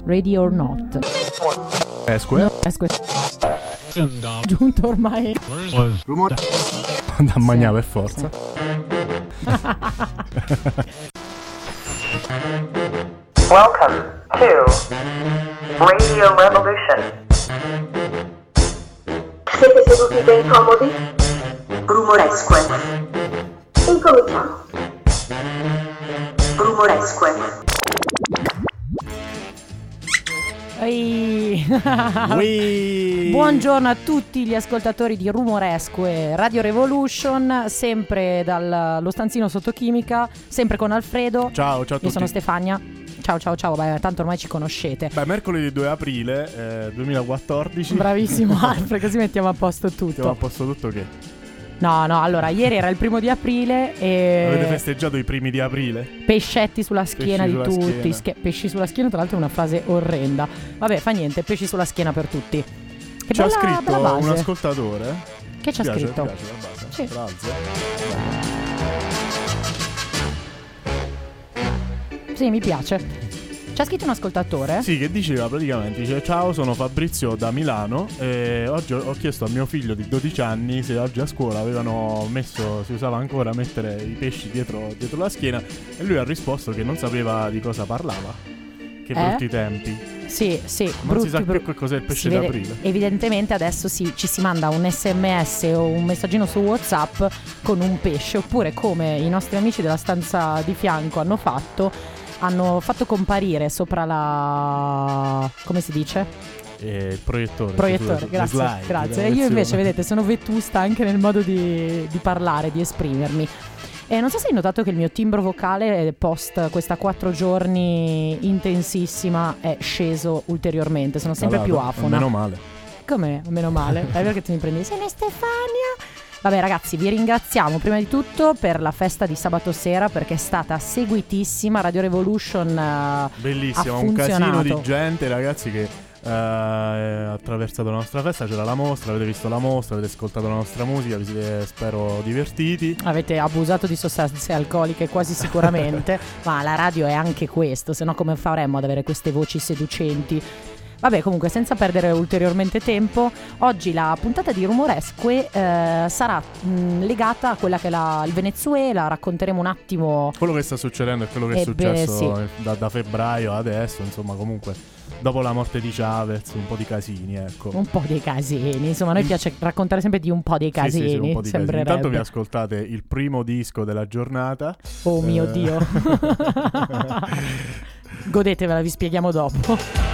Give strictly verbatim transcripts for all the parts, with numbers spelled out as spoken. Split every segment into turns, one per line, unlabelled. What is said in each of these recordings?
Ready or Not.
Esque.
Esque. Giunto ormai.
Rumore. Da mangiare per forza.
Welcome to Radio Revolution.
Siete seduti ben comodi?
Rumoresque.
Incominciamo.
Rumoresque.
Ehi. Buongiorno a tutti gli ascoltatori di Rumoresque Radio Revolution, sempre dallo stanzino Sottochimica, sempre con Alfredo.
Ciao, ciao a tutti.
Io sono Stefania. Ciao ciao ciao, beh, tanto ormai ci conoscete.
Beh, mercoledì due aprile eh, duemilaquattordici.
Bravissimo Alfred, così mettiamo a posto tutto.
Mettiamo a posto tutto che?
No, no, allora, ieri era il primo di aprile e...
Avete festeggiato i primi di aprile?
Pescetti sulla schiena
pesci
di
sulla
tutti
schiena.
Sch- Pesci sulla schiena, tra l'altro è una frase orrenda. Vabbè, fa niente, pesci sulla schiena per tutti. Che
Ci ha
bella,
scritto
bella base.
un ascoltatore.
Che ci ha
piace,
scritto?
Mi piace la base.
Sì.
Grazie.
Sì, mi piace. Ci ha scritto un ascoltatore?
Sì, che diceva praticamente, dice: ciao, sono Fabrizio da Milano e oggi ho chiesto a mio figlio di dodici anni se oggi a scuola avevano messo, si usava ancora mettere i pesci dietro, dietro la schiena, e lui ha risposto che non sapeva di cosa parlava. Che
Eh?
brutti tempi.
Sì, sì,
Non
brutti,
si sa più
bru-
che cos'è il pesce
si vede-
d'aprile.
Evidentemente adesso si, ci si manda un sms o un messaggino su WhatsApp con un pesce, oppure come i nostri amici della stanza di fianco hanno fatto, hanno fatto comparire sopra la... come si dice?
E il proiettore.
Proiettore,
sulle-
grazie,
le slide,
grazie.
la
E io invece,
versione.
vedete, sono vetusta anche nel modo di, di parlare, di esprimermi. E non so se hai notato che il mio timbro vocale post questa quattro giorni intensissima è sceso ulteriormente. Sono sempre più
Calato,
afona.
Meno male.
Come? Meno male. È vero che tu mi prendi. Sei ne Stefania? Vabbè ragazzi, vi ringraziamo prima di tutto per la festa di sabato sera, perché è stata seguitissima. Radio Revolution eh,
Bellissimo,
ha
un casino
funzionato.
di gente, ragazzi, che eh, ha attraversato la nostra festa. C'era la mostra, avete visto la mostra, avete ascoltato la nostra musica, vi siete, spero, divertiti.
Avete abusato di sostanze alcoliche quasi sicuramente. Ma la radio è anche questo, se no come faremmo ad avere queste voci seducenti? Vabbè, comunque, senza perdere ulteriormente tempo, oggi la puntata di Rumoresque eh, sarà mh, legata a quella che è la, il Venezuela. Racconteremo un attimo
Quello che sta succedendo è quello che è
Ebbene,
successo
sì.
da, da febbraio adesso, insomma, comunque dopo la morte di Chavez, un po' di casini, ecco.
un po' dei casini. Insomma, a noi piace raccontare sempre di un po' dei
Sì,
casini.
sì, sì, un po' di casini.
Sembrerebbe.
Intanto vi ascoltate il primo disco della giornata.
Oh mio
Eh.
Dio. Godetevela, vi spieghiamo dopo.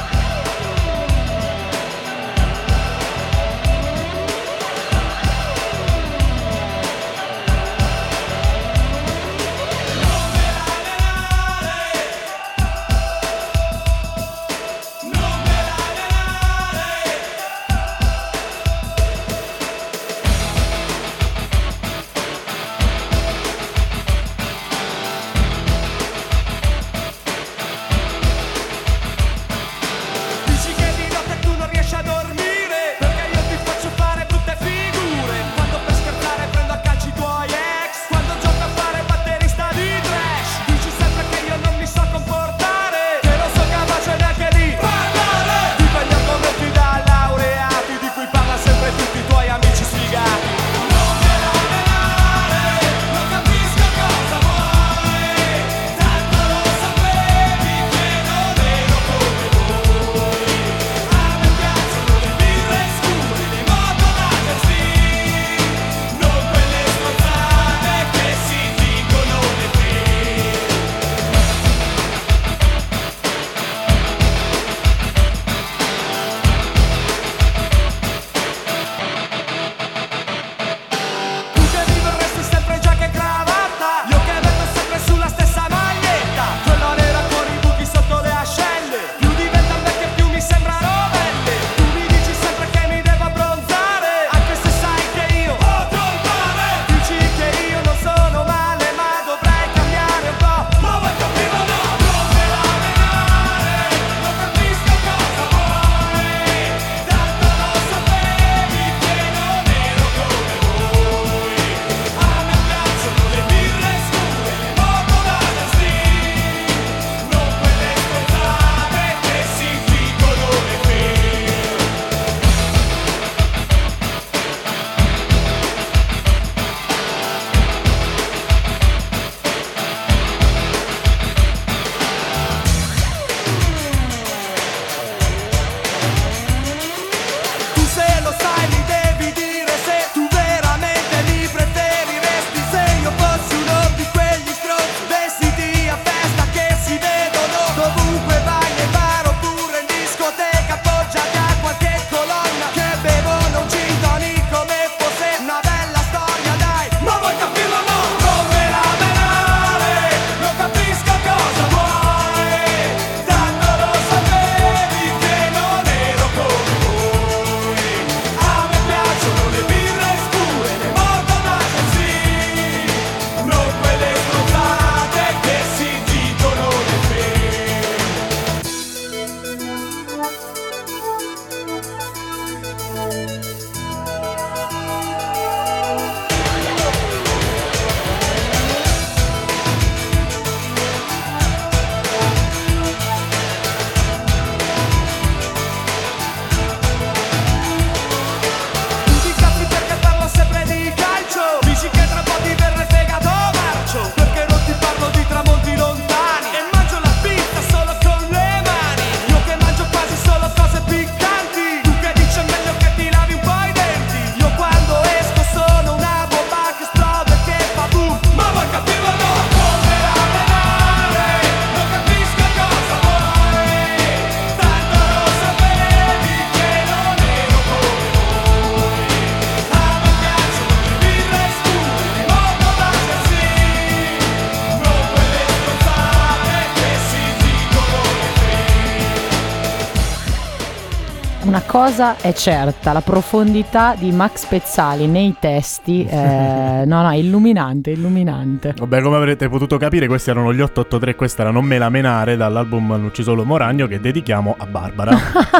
una cosa è certa, la profondità di Max Pezzali nei testi, eh, no no, è illuminante, illuminante.
Vabbè, come avrete potuto capire, questi erano gli otto otto tre, questa era Non me la menare, dall'album Non ci solo Moragno, che dedichiamo a Barbara.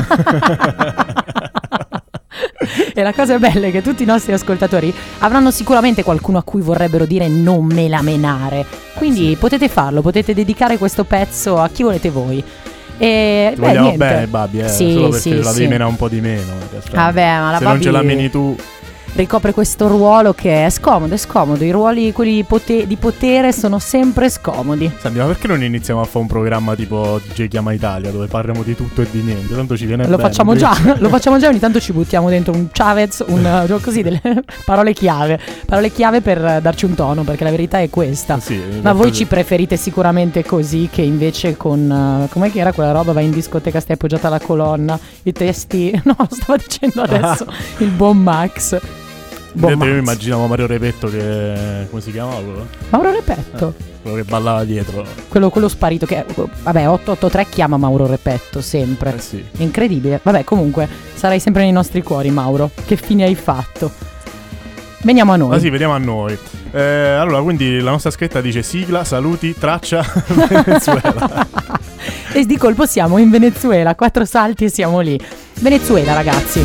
E la cosa bella è che tutti i nostri ascoltatori avranno sicuramente qualcuno a cui vorrebbero dire non me la menare, quindi sì, potete farlo, potete dedicare questo pezzo a chi volete voi. E
ti
beh,
vogliamo
niente.
bene, Babi, eh,
sì,
solo perché
sì,
la devi
sì.
menare un po' di meno in realtà.
Vabbè, ma la
se
Babi
non ce la meni tu
ricopre questo ruolo che è scomodo, è scomodo. I ruoli, quelli di, pote- di potere, sono sempre scomodi.
Senti, ma perché non iniziamo a fare un programma tipo D J Chiama Italia, dove parliamo di tutto e di niente? Tanto ci viene
Lo
bene.
facciamo già, lo facciamo già, ogni tanto ci buttiamo dentro un Chavez, un uh, così, delle parole chiave. Parole chiave per uh, darci un tono, perché la verità è questa.
Sì,
ma voi ci preferite sicuramente così, che invece con uh, com'è che era quella roba? Vai in discoteca, stai appoggiata alla colonna, i testi. No, lo stava dicendo adesso il buon Max.
Io mi immaginavo Mario Repetto che... come si chiamava quello?
Mauro Repetto,
eh, quello che ballava dietro.
Quello, quello sparito che... Vabbè, otto otto tre chiama Mauro Repetto sempre.
Eh sì.
Incredibile. Vabbè, comunque sarai sempre nei nostri cuori, Mauro. Che fine hai fatto? Veniamo a noi.
Ah sì, veniamo a noi. eh, Allora, quindi la nostra scritta dice sigla, saluti, traccia, Venezuela.
E di colpo siamo in Venezuela, quattro salti e siamo lì. Venezuela, ragazzi.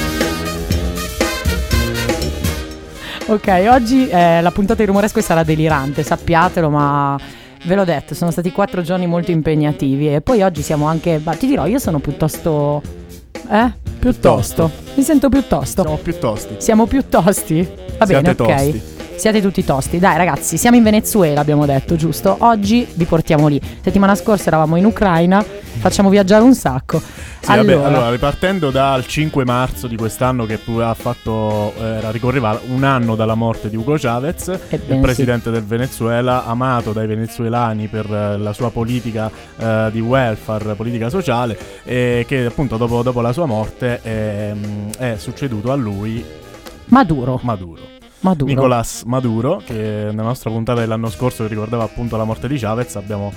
Ok, oggi eh, la puntata di Rumoresque sarà delirante, sappiatelo, ma ve l'ho detto, sono stati quattro giorni molto impegnativi. E poi oggi siamo anche, bah, ti dirò, io sono piuttosto... Eh? Piuttosto.
Piuttosto.
Mi sento piuttosto.
Siamo più tosti.
Siamo più tosti? Va
Siate
bene, ok.
tosti.
Siate tutti tosti. Dai ragazzi, siamo in Venezuela, abbiamo detto, giusto? Oggi vi portiamo lì. Settimana scorsa eravamo in Ucraina, facciamo viaggiare un sacco.
Sì,
allora.
Vabbè, allora, ripartendo dal cinque marzo di quest'anno, che ha fatto, era, ricorreva un anno dalla morte di Hugo Chavez,
Ebbene,
il presidente
sì.
del Venezuela, amato dai venezuelani per eh, la sua politica eh, di welfare, politica sociale, e che appunto dopo, dopo la sua morte è, è succeduto a lui
Maduro.
Maduro.
Maduro.
Nicolás Maduro, che nella nostra puntata dell'anno scorso, che ricordava appunto la morte di Chavez, abbiamo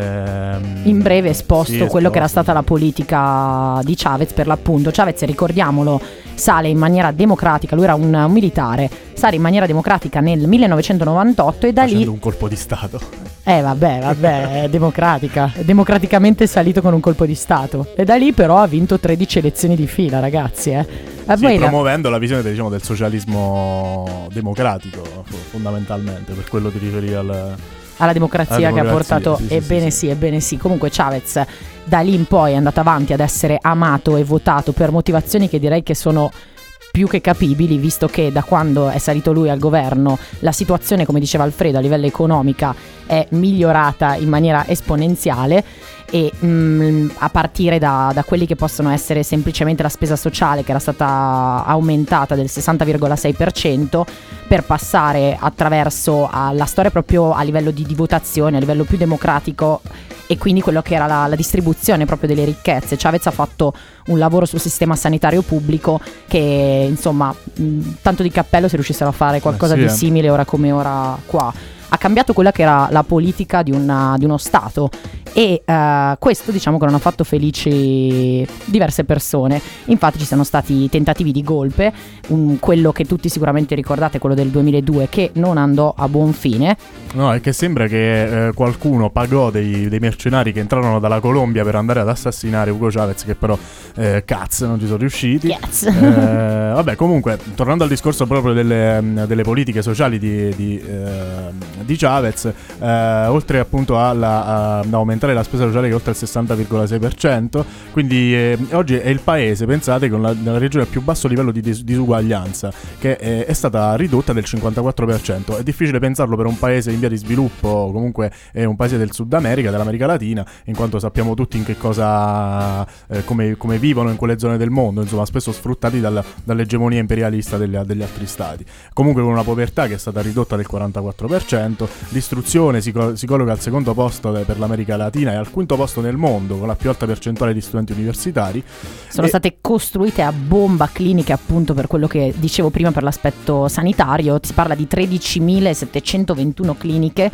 ehm,
in breve esposto
sì,
quello
esposto.
che era stata la politica di Chavez, per l'appunto. Chavez, ricordiamolo, sale in maniera democratica, lui era un, un militare, sale in maniera democratica nel millenovecentonovantotto e da
facendo
lì...
un colpo di stato.
Eh vabbè, vabbè, è democratica, è democraticamente salito con un colpo di stato. E da lì però ha vinto tredici elezioni di fila, ragazzi, eh. E
Sì,
poi la-
promuovendo la visione, diciamo, del socialismo democratico, fondamentalmente, per quello ti riferivi al...
alla democrazia,
alla
che ha
democrazia,
portato,
sì, sì,
ebbene
sì,
sì, ebbene sì. Comunque Chavez da lì in poi è andato avanti ad essere amato e votato per motivazioni che direi che sono più che capibili, visto che da quando è salito lui al governo la situazione, come diceva Alfredo, a livello economica è migliorata in maniera esponenziale. E mh, a partire da, da quelli che possono essere semplicemente la spesa sociale, che era stata aumentata del sessanta virgola sei per cento, per passare attraverso alla storia proprio a livello di, di votazione, a livello più democratico, e quindi quello che era la, la distribuzione proprio delle ricchezze. Chavez ha fatto un lavoro sul sistema sanitario pubblico che, insomma, mh, tanto di cappello se riuscissero a fare qualcosa
eh sì,
di
eh.
simile ora come ora qua. Ha cambiato quella che era la politica di, una, di uno Stato, e uh, questo, diciamo, che non ha fatto felici diverse persone. Infatti ci sono stati tentativi di golpe, um, quello che tutti sicuramente ricordate, quello del duemiladue, che non andò a buon fine.
No, è che sembra che eh, qualcuno pagò dei, dei mercenari che entrarono dalla Colombia per andare ad assassinare Hugo Chavez, che però eh, cazzo non ci sono riusciti.
Yes.
eh, Vabbè, comunque, tornando al discorso proprio delle, delle politiche sociali di, di, eh, di Chavez, eh, oltre appunto alla, a, ad aumentare la spesa sociale che è oltre il sessanta virgola sei per cento, quindi eh, oggi è il paese, pensate, con la, la regione a più basso livello di dis- disuguaglianza, che è, è stata ridotta del cinquantaquattro per cento. È difficile pensarlo per un paese in via di sviluppo, comunque è un paese del Sud America, dell'America Latina, in quanto sappiamo tutti in che cosa, eh, come, come vivono in quelle zone del mondo, insomma, spesso sfruttati dal, dall'egemonia imperialista degli, degli altri stati. Comunque con una povertà che è stata ridotta del quarantaquattro per cento, l'istruzione si, co- si colloca al secondo posto de- per l'America Latina e al quinto posto nel mondo, con la più alta percentuale di studenti universitari.
Sono
e-
state costruite a bomba cliniche, appunto, per quello che dicevo prima, per l'aspetto sanitario. Si parla di tredicimilasettecentoventuno cliniche,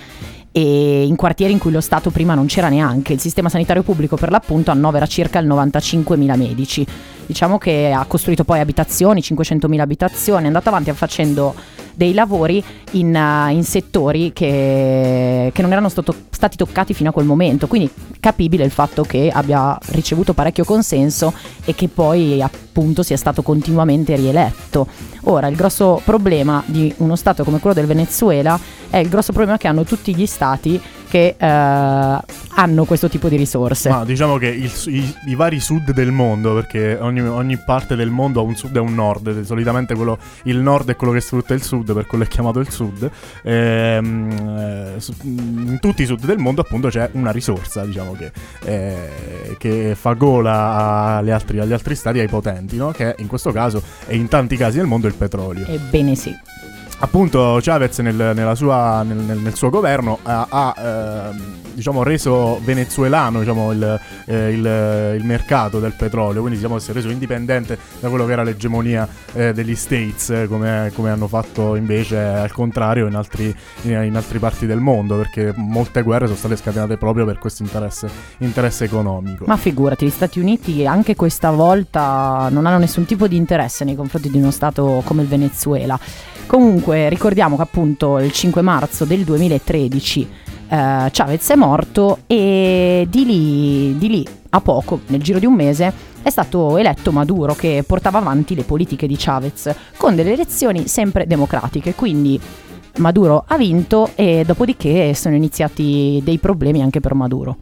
e in quartieri in cui lo Stato prima non c'era neanche. Il sistema sanitario pubblico, per l'appunto, annovera circa il novantacinquemila medici. diciamo che ha costruito poi abitazioni, cinquecentomila abitazioni, è andato avanti facendo dei lavori in, uh, in settori che, che non erano stato, stati toccati fino a quel momento, quindi capibile il fatto che abbia ricevuto parecchio consenso e che poi appunto sia stato continuamente rieletto. Ora, il grosso problema di uno stato come quello del Venezuela è il grosso problema che hanno tutti gli stati che uh, hanno questo tipo di risorse.
Ma diciamo che il, i, i vari sud del mondo, perché ogni, ogni parte del mondo ha un sud e un nord, solitamente quello, il nord è quello che sfrutta il sud, per quello è chiamato il sud. Ehm, eh, in tutti i sud del mondo appunto c'è una risorsa, diciamo che, eh, che fa gola agli altri, agli altri stati, ai potenti, no? Che in questo caso e in tanti casi del mondo è il petrolio.
Ebbene sì.
Appunto Chavez nel, nella sua, nel, nel suo governo ha, ha eh, diciamo reso venezuelano diciamo, il, eh, il, il mercato del petrolio, quindi diciamo si è reso indipendente da quello che era l'egemonia eh, degli States, eh, come, come hanno fatto invece al contrario in altri, in, in altri parti del mondo, perché molte guerre sono state scatenate proprio per questo interesse, interesse economico.
Ma figurati, gli Stati Uniti anche questa volta non hanno nessun tipo di interesse nei confronti di uno stato come il Venezuela. Comunque ricordiamo che appunto il cinque marzo del duemilatredici eh, Chavez è morto e di lì, di lì a poco, nel giro di un mese, è stato eletto Maduro, che portava avanti le politiche di Chavez con delle elezioni sempre democratiche, quindi Maduro ha vinto e dopodiché sono iniziati dei problemi anche per Maduro.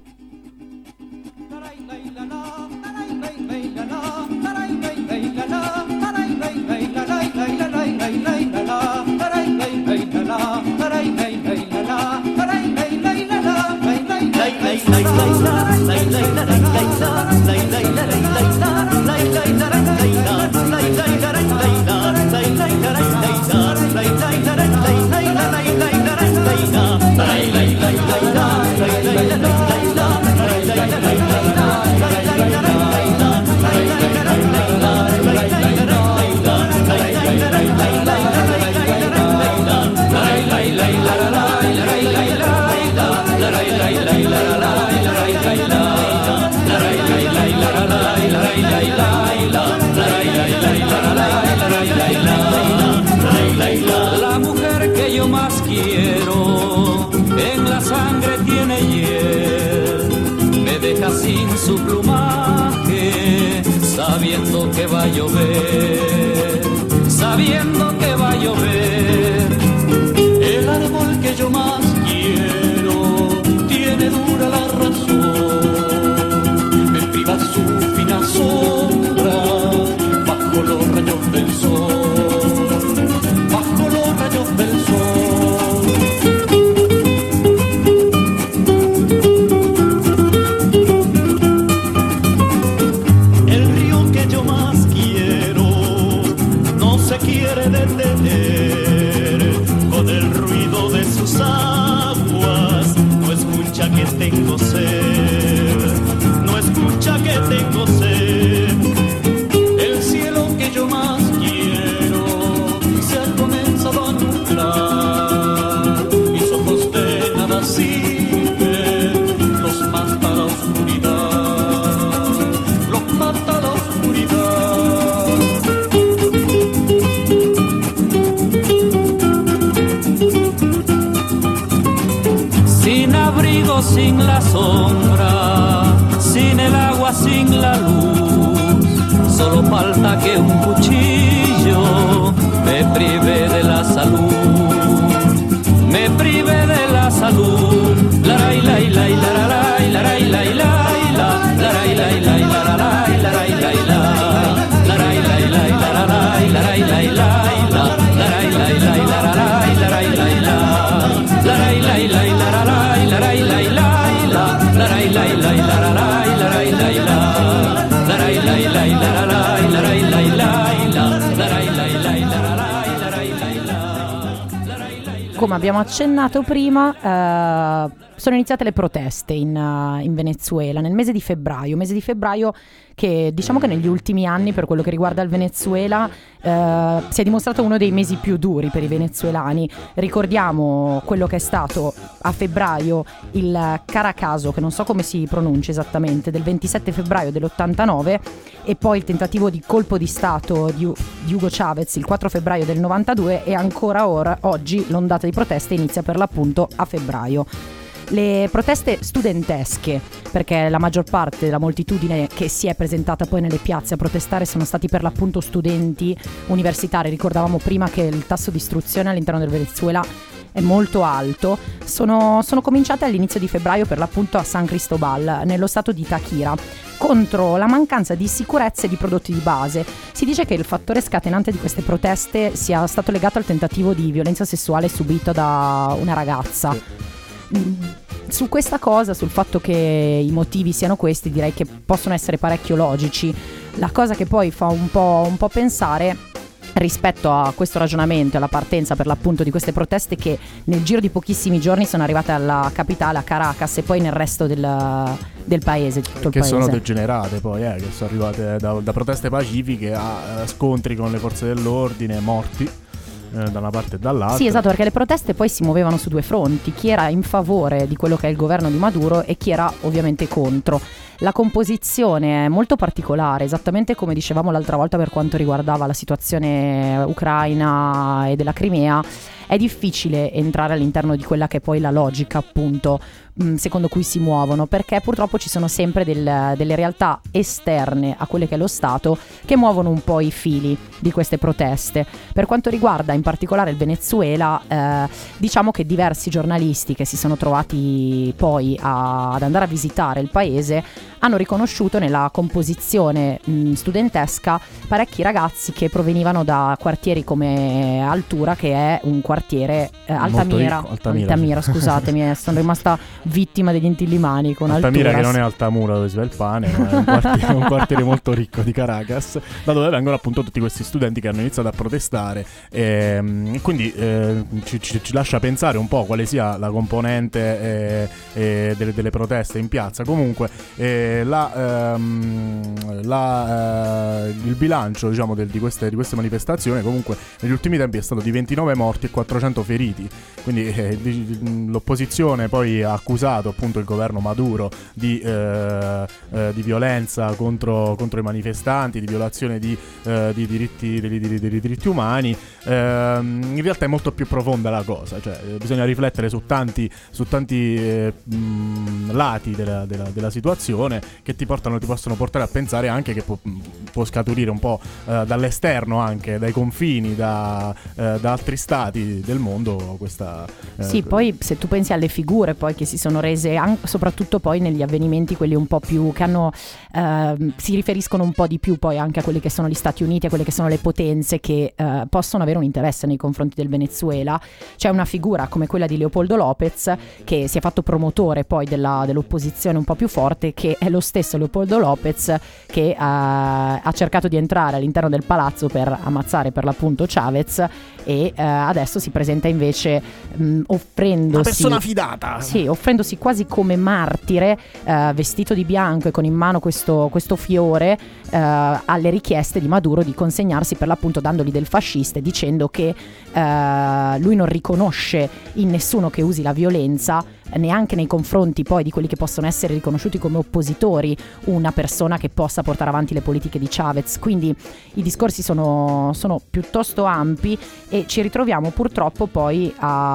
La mujer que yo más quiero en la sangre tiene hiel, me deja sin su plumaje, sabiendo que va a llover, sabiendo que va a llover. El árbol que yo más quiero tiene dura la razón, me priva su fina sombra bajo los rayos del sol, bajo los rayos del sol. El río que yo más quiero no se quiere detener, con el ruido de sus aguas no escucha que tengo sed, no escucha que tengo sed. El cielo que yo más quiero se ha comenzado a nublar, mis ojos de nada sirven, los mata la oscuridad, los mata la oscuridad. Sin abrigo, sin la sombra, sin el agua, sin la luz, solo falta que un cuchillo me prive de la salud, me prive de la salud. La la la la la la la la la la la la la la la
Come abbiamo accennato prima, eh, sono iniziate le proteste in, uh, in Venezuela nel mese di febbraio, mese di febbraio che diciamo che negli ultimi anni, per quello che riguarda il Venezuela, eh, si è dimostrato uno dei mesi più duri per i venezuelani. Ricordiamo quello che è stato a febbraio il Caracaso, che non so come si pronuncia esattamente, del ventisette febbraio dell'ottantanove, e poi il tentativo di colpo di stato di, di Hugo Chavez il quattro febbraio del novantadue, e ancora ora, oggi l'ondata di proteste inizia per l'appunto a febbraio. Le proteste studentesche, perché la maggior parte della moltitudine che si è presentata poi nelle piazze a protestare sono stati per l'appunto studenti universitari. Ricordavamo prima che il tasso di istruzione all'interno del Venezuela è molto alto. Sono, sono cominciate all'inizio di febbraio per l'appunto a San Cristobal, nello stato di Táchira, contro la mancanza di sicurezza e di prodotti di base. Si dice che il fattore scatenante di queste proteste sia stato legato al tentativo di violenza sessuale subito da una ragazza. Su questa cosa, sul fatto che i motivi siano questi, direi che possono essere parecchio logici. La cosa che poi fa un po', un po' pensare rispetto a questo ragionamento e alla partenza per l'appunto di queste proteste, che nel giro di pochissimi giorni sono arrivate alla capitale, a Caracas, e poi nel resto del, del paese, tutto il
che
paese.
Sono degenerate poi, eh, che sono arrivate da, da proteste pacifiche a, a scontri con le forze dell'ordine, morti da una parte e dall'altra.
Sì, esatto, perché le proteste poi si muovevano su due fronti: chi era in favore di quello che è il governo di Maduro e chi era ovviamente contro. La composizione è molto particolare, esattamente come dicevamo l'altra volta per quanto riguardava la situazione ucraina e della Crimea. È difficile entrare all'interno di quella che è poi la logica, appunto, secondo cui si muovono, perché purtroppo ci sono sempre del, delle realtà esterne a quelle che è lo Stato che muovono un po' i fili di queste proteste. Per quanto riguarda in particolare il Venezuela, eh, diciamo che diversi giornalisti che si sono trovati poi a, ad andare a visitare il paese hanno riconosciuto nella composizione mh, studentesca parecchi ragazzi che provenivano da quartieri come Altura, che è un quartiere eh, Altamira,
ricco, Altamira,
Altamira
sì.
Scusatemi, sono rimasta vittima degli intillimani con
Altamira.
Altura,
Che non è Altamura dove si va il pane, ma è un quartiere, un quartiere molto ricco di Caracas, da dove vengono appunto tutti questi studenti che hanno iniziato a protestare, e quindi eh, ci, ci, ci lascia pensare un po' quale sia la componente eh, eh, delle, delle proteste in piazza. Comunque eh, la, ehm, la, eh, il bilancio, diciamo, del, di, queste, di queste manifestazioni comunque negli ultimi tempi è stato di ventinove morti e quattrocento feriti. Quindi eh, l'opposizione poi ha accusato appunto il governo Maduro di, eh, eh, di violenza contro, contro i manifestanti, di violazione di, eh, di diritti, dei, dei, dei diritti umani. Eh, in realtà è molto più profonda la cosa, cioè eh, bisogna riflettere su tanti, su tanti eh, mh, lati della, della, della situazione, che ti portano, ti possono portare a pensare anche che può, può scaturire un po' eh, dall'esterno, anche dai confini, da, eh, da altri stati del mondo questa eh,
sì, poi se tu pensi alle figure poi che si sono rese anche, soprattutto poi negli avvenimenti quelli un po' più che hanno eh, si riferiscono un po' di più poi anche a quelli che sono gli Stati Uniti, a quelle che sono le potenze che eh, possono avere un interesse nei confronti del Venezuela. C'è una figura come quella di Leopoldo López, che si è fatto promotore poi della, dell'opposizione un po' più forte, che è lo stesso Leopoldo López che eh, ha cercato di entrare all'interno del palazzo per ammazzare per l'appunto Chavez, e eh, adesso si presenta invece mh, offrendosi,
una persona fidata,
sì, offrendosi quasi come martire, eh, vestito di bianco e con in mano questo, questo fiore, eh, alle richieste di Maduro di consegnarsi per l'appunto, dandogli del fascista e dicendo che eh, lui non riconosce in nessuno che usi la violenza, neanche nei confronti poi di quelli che possono essere riconosciuti come oppositori, una persona che possa portare avanti le politiche di Chavez. Quindi i discorsi sono, sono piuttosto ampi, e ci ritroviamo purtroppo poi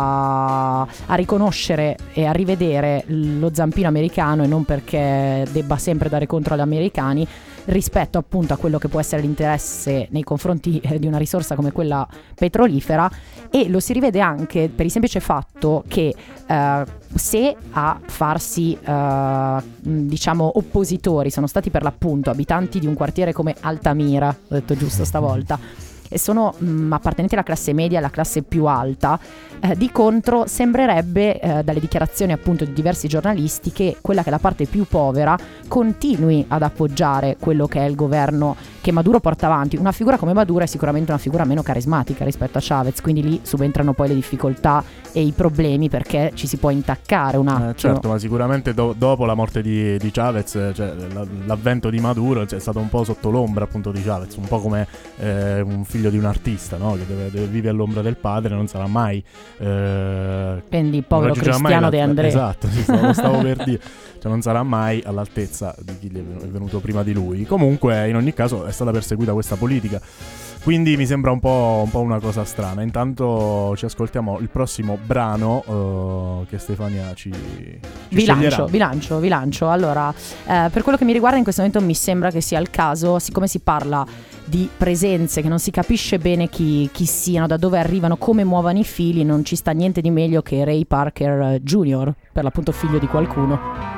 a, a riconoscere e a rivedere lo zampino americano, e non perché debba sempre dare contro agli americani, rispetto appunto a quello che può essere l'interesse nei confronti di una risorsa come quella petrolifera. E lo si rivede anche per il semplice fatto che eh, se a farsi eh, diciamo oppositori sono stati per l'appunto abitanti di un quartiere come Altamira, ho detto giusto stavolta, e sono mh, appartenenti alla classe media, alla classe più alta, eh, di contro sembrerebbe eh, dalle dichiarazioni appunto di diversi giornalisti che quella che è la parte più povera continui ad appoggiare quello che è il governo che Maduro porta avanti. Una figura come Maduro è sicuramente una figura meno carismatica rispetto a Chavez, quindi lì subentrano poi le difficoltà e i problemi, perché ci si può intaccare un attimo.
Eh, certo, ma sicuramente do- dopo la morte di, di Chavez, cioè, la- l'avvento di Maduro, cioè, è stato un po' sotto l'ombra appunto di Chavez, un po' come eh, un figlio di un artista, no? Che deve, deve vivere all'ombra del padre, non sarà mai eh,
Quindi povero
raggiungerà mai
Cristiano
la-
De André.
Esatto, sì, stavo, stavo per dire, cioè non sarà mai all'altezza di chi gli è venuto prima di lui. Comunque in ogni caso è stata perseguita questa politica, quindi mi sembra un po', un po' una cosa strana. Intanto ci ascoltiamo il prossimo brano uh, che Stefania ci, ci
Vi lancio,
sceglierà.
vi lancio, vi lancio. Allora, eh, per quello che mi riguarda in questo momento mi sembra che sia il caso, siccome si parla di presenze che non si capisce bene chi, chi siano, da dove arrivano, come muovano i fili, non ci sta niente di meglio che Ray Parker Junior, per l'appunto figlio di qualcuno.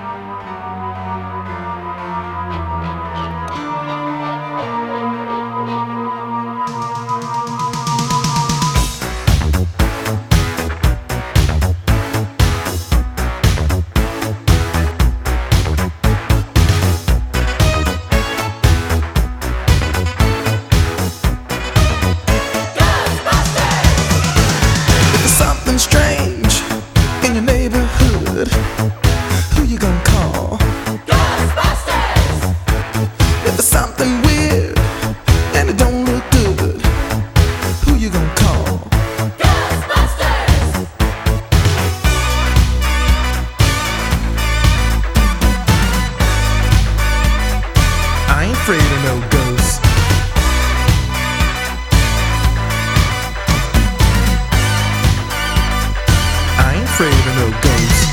Strange in your neighborhood. Who you gonna call? Ghostbusters! If there's something weird and it don't look good, who you gonna call? Ghostbusters! I ain't afraid of no ghosts. Afraid of no ghosts.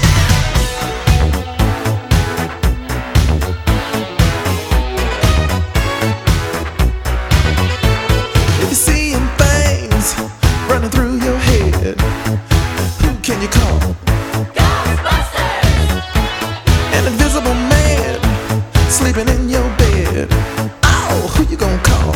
If you're seeing things running through your head, who can you call? Ghostbusters! An invisible man sleeping in your bed. Oh, who you gonna call?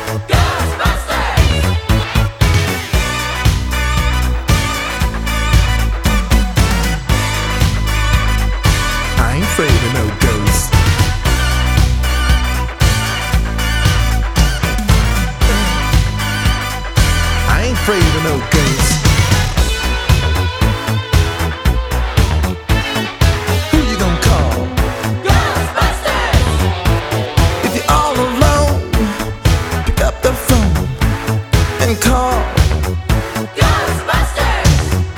Afraid of no ghosts. I ain't afraid of no ghosts. Who you gonna call? Ghostbusters! If you're all alone, pick up the phone and call Ghostbusters!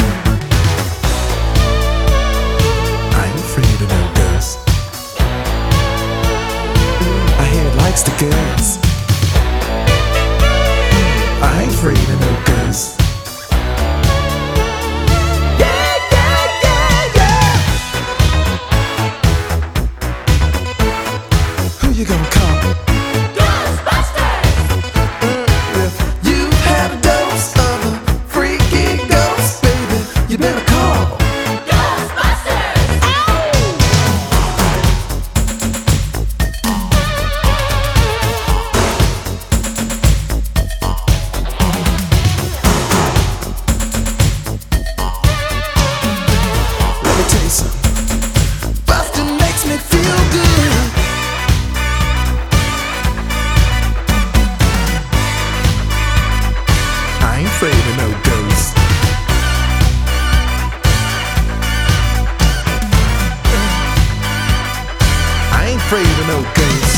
I ain't afraid of no ghosts. I hear it likes the girls. I ain't afraid of no ghosts. Yeah, yeah, yeah, yeah. Who you gonna call? Ghostbusters! If you've had a dose of a freaky ghost, baby, you better call Ghostbusters! Let me tell you something. Bustin' makes me feel good. I ain't afraid of no ghosts. I ain't afraid of no ghosts.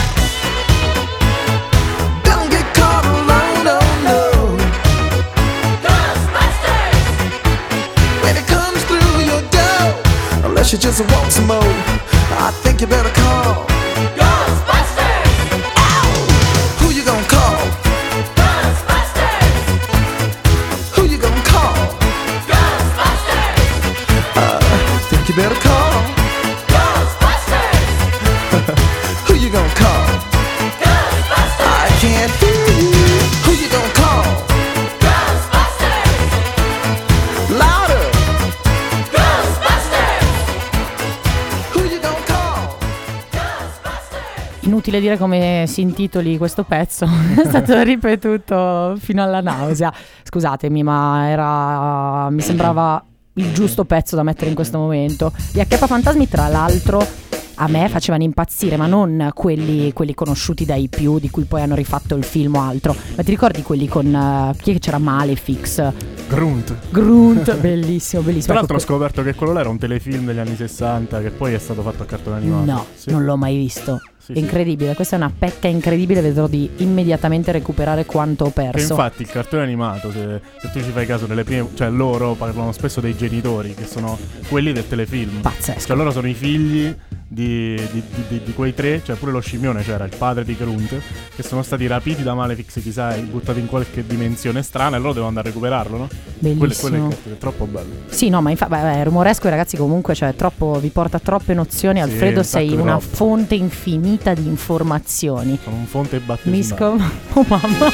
Don't get caught alone, no, no. Ghostbusters! When it comes through your door, unless you just want some more, I think you better call Ghostbusters! Ow! Who you gonna call? Ghostbusters! Who you gonna call? Ghostbusters! I think you better call Ghostbusters! Who you gonna call? Ghostbusters! I can't hear you. Who you gonna call? Ghostbusters! Louder! Ghostbusters! Who you gonna call? Ghostbusters!
Inutile dire come si intitoli questo pezzo, è stato ripetuto fino alla nausea. Scusatemi, ma era mi sembrava il giusto pezzo da mettere in questo momento. Gli Acchiappafantasmi, tra l'altro, a me facevano impazzire, ma non quelli, quelli conosciuti dai più, di cui poi hanno rifatto il film o altro. Ma ti ricordi quelli con uh, chi è che c'era? Malefic,
Grunt.
Grunt, bellissimo, bellissimo.
Tra l'altro ho
ecco,
scoperto che quello là era un telefilm degli anni sessanta che poi è stato fatto a cartone animato.
no,
Sì.
non l'ho mai visto.
Sì,
È
sì.
incredibile, questa è una pecca incredibile, vedrò di immediatamente recuperare quanto ho
Che
perso.
infatti il cartone animato, se, se tu ci fai caso, nelle prime, cioè loro parlano spesso dei genitori, che sono quelli del telefilm.
Pazzesco.
Cioè loro sono i figli di, di, di, di, di quei tre, cioè pure lo scimmione c'era, il padre di Grunt, che sono stati rapiti da Malefic, chissà, e buttati in qualche dimensione strana, e loro devono andare a recuperarlo, no? Quello, quello è,
Bellissimo.
il cartone, è troppo bello.
Sì, no, ma infatti, beh, Rumoresco, ragazzi, comunque, cioè, troppo, vi porta troppe nozioni.
Sì,
Alfredo,
un
sei
sacco
una
troppo.
fonte infinita di informazioni.
Sono un fonte battesimale.
Misco, oh mamma.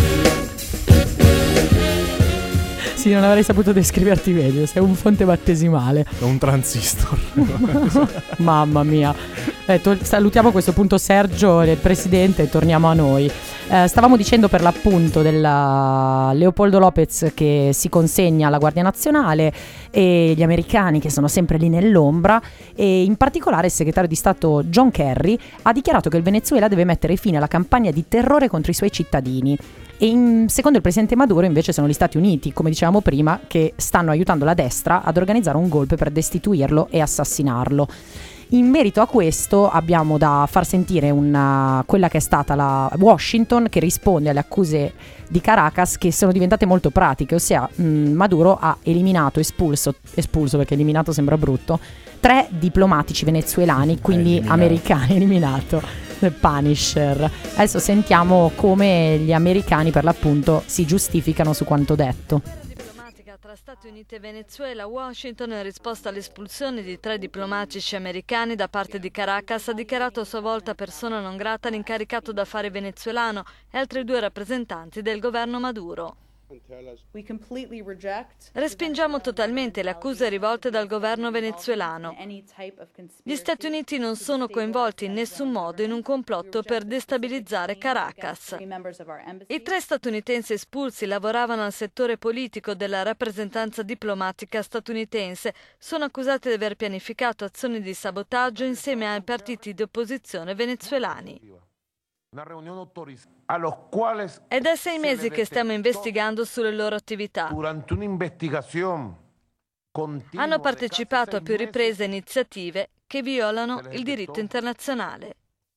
Sì, non avrei saputo descriverti meglio. Sei un fonte battesimale.
È un transistor.
Mamma mia. Eh, to- salutiamo a questo punto Sergio, il presidente, e torniamo a noi. Eh, stavamo dicendo per l'appunto della Leopoldo Lopez che si consegna alla Guardia Nazionale e gli americani che sono sempre lì nell'ombra, e in particolare il segretario di Stato John Kerry ha dichiarato che il Venezuela deve mettere fine alla campagna di terrore contro i suoi cittadini. E in, secondo il presidente Maduro invece sono gli Stati Uniti, come dicevamo prima, che stanno aiutando la destra ad organizzare un golpe per destituirlo e assassinarlo. In merito a questo abbiamo da far sentire una, quella che è stata la Washington, che risponde alle accuse di Caracas, che sono diventate molto pratiche, ossia mh, Maduro ha eliminato, espulso, espulso perché eliminato sembra brutto, tre diplomatici venezuelani, quindi
eliminato.
americani, eliminato, The Punisher. Adesso sentiamo come gli americani per l'appunto si giustificano su quanto detto.
Tra Stati Uniti e Venezuela, Washington, in risposta all'espulsione di tre diplomatici americani da parte di Caracas, ha dichiarato a sua volta persona non grata l'incaricato d'affari venezuelano e altri due rappresentanti del governo Maduro. Respingiamo totalmente le accuse rivolte dal governo venezuelano. Gli Stati Uniti non sono coinvolti in nessun modo in un complotto per destabilizzare Caracas. I tre statunitensi espulsi lavoravano al settore politico della rappresentanza diplomatica statunitense. Sono accusati di aver pianificato azioni di sabotaggio insieme ai partiti di opposizione venezuelani. Ed è sei mesi che stiamo investigando sulle loro attività. Hanno partecipato a più riprese a iniziative che violano il diritto internazionale.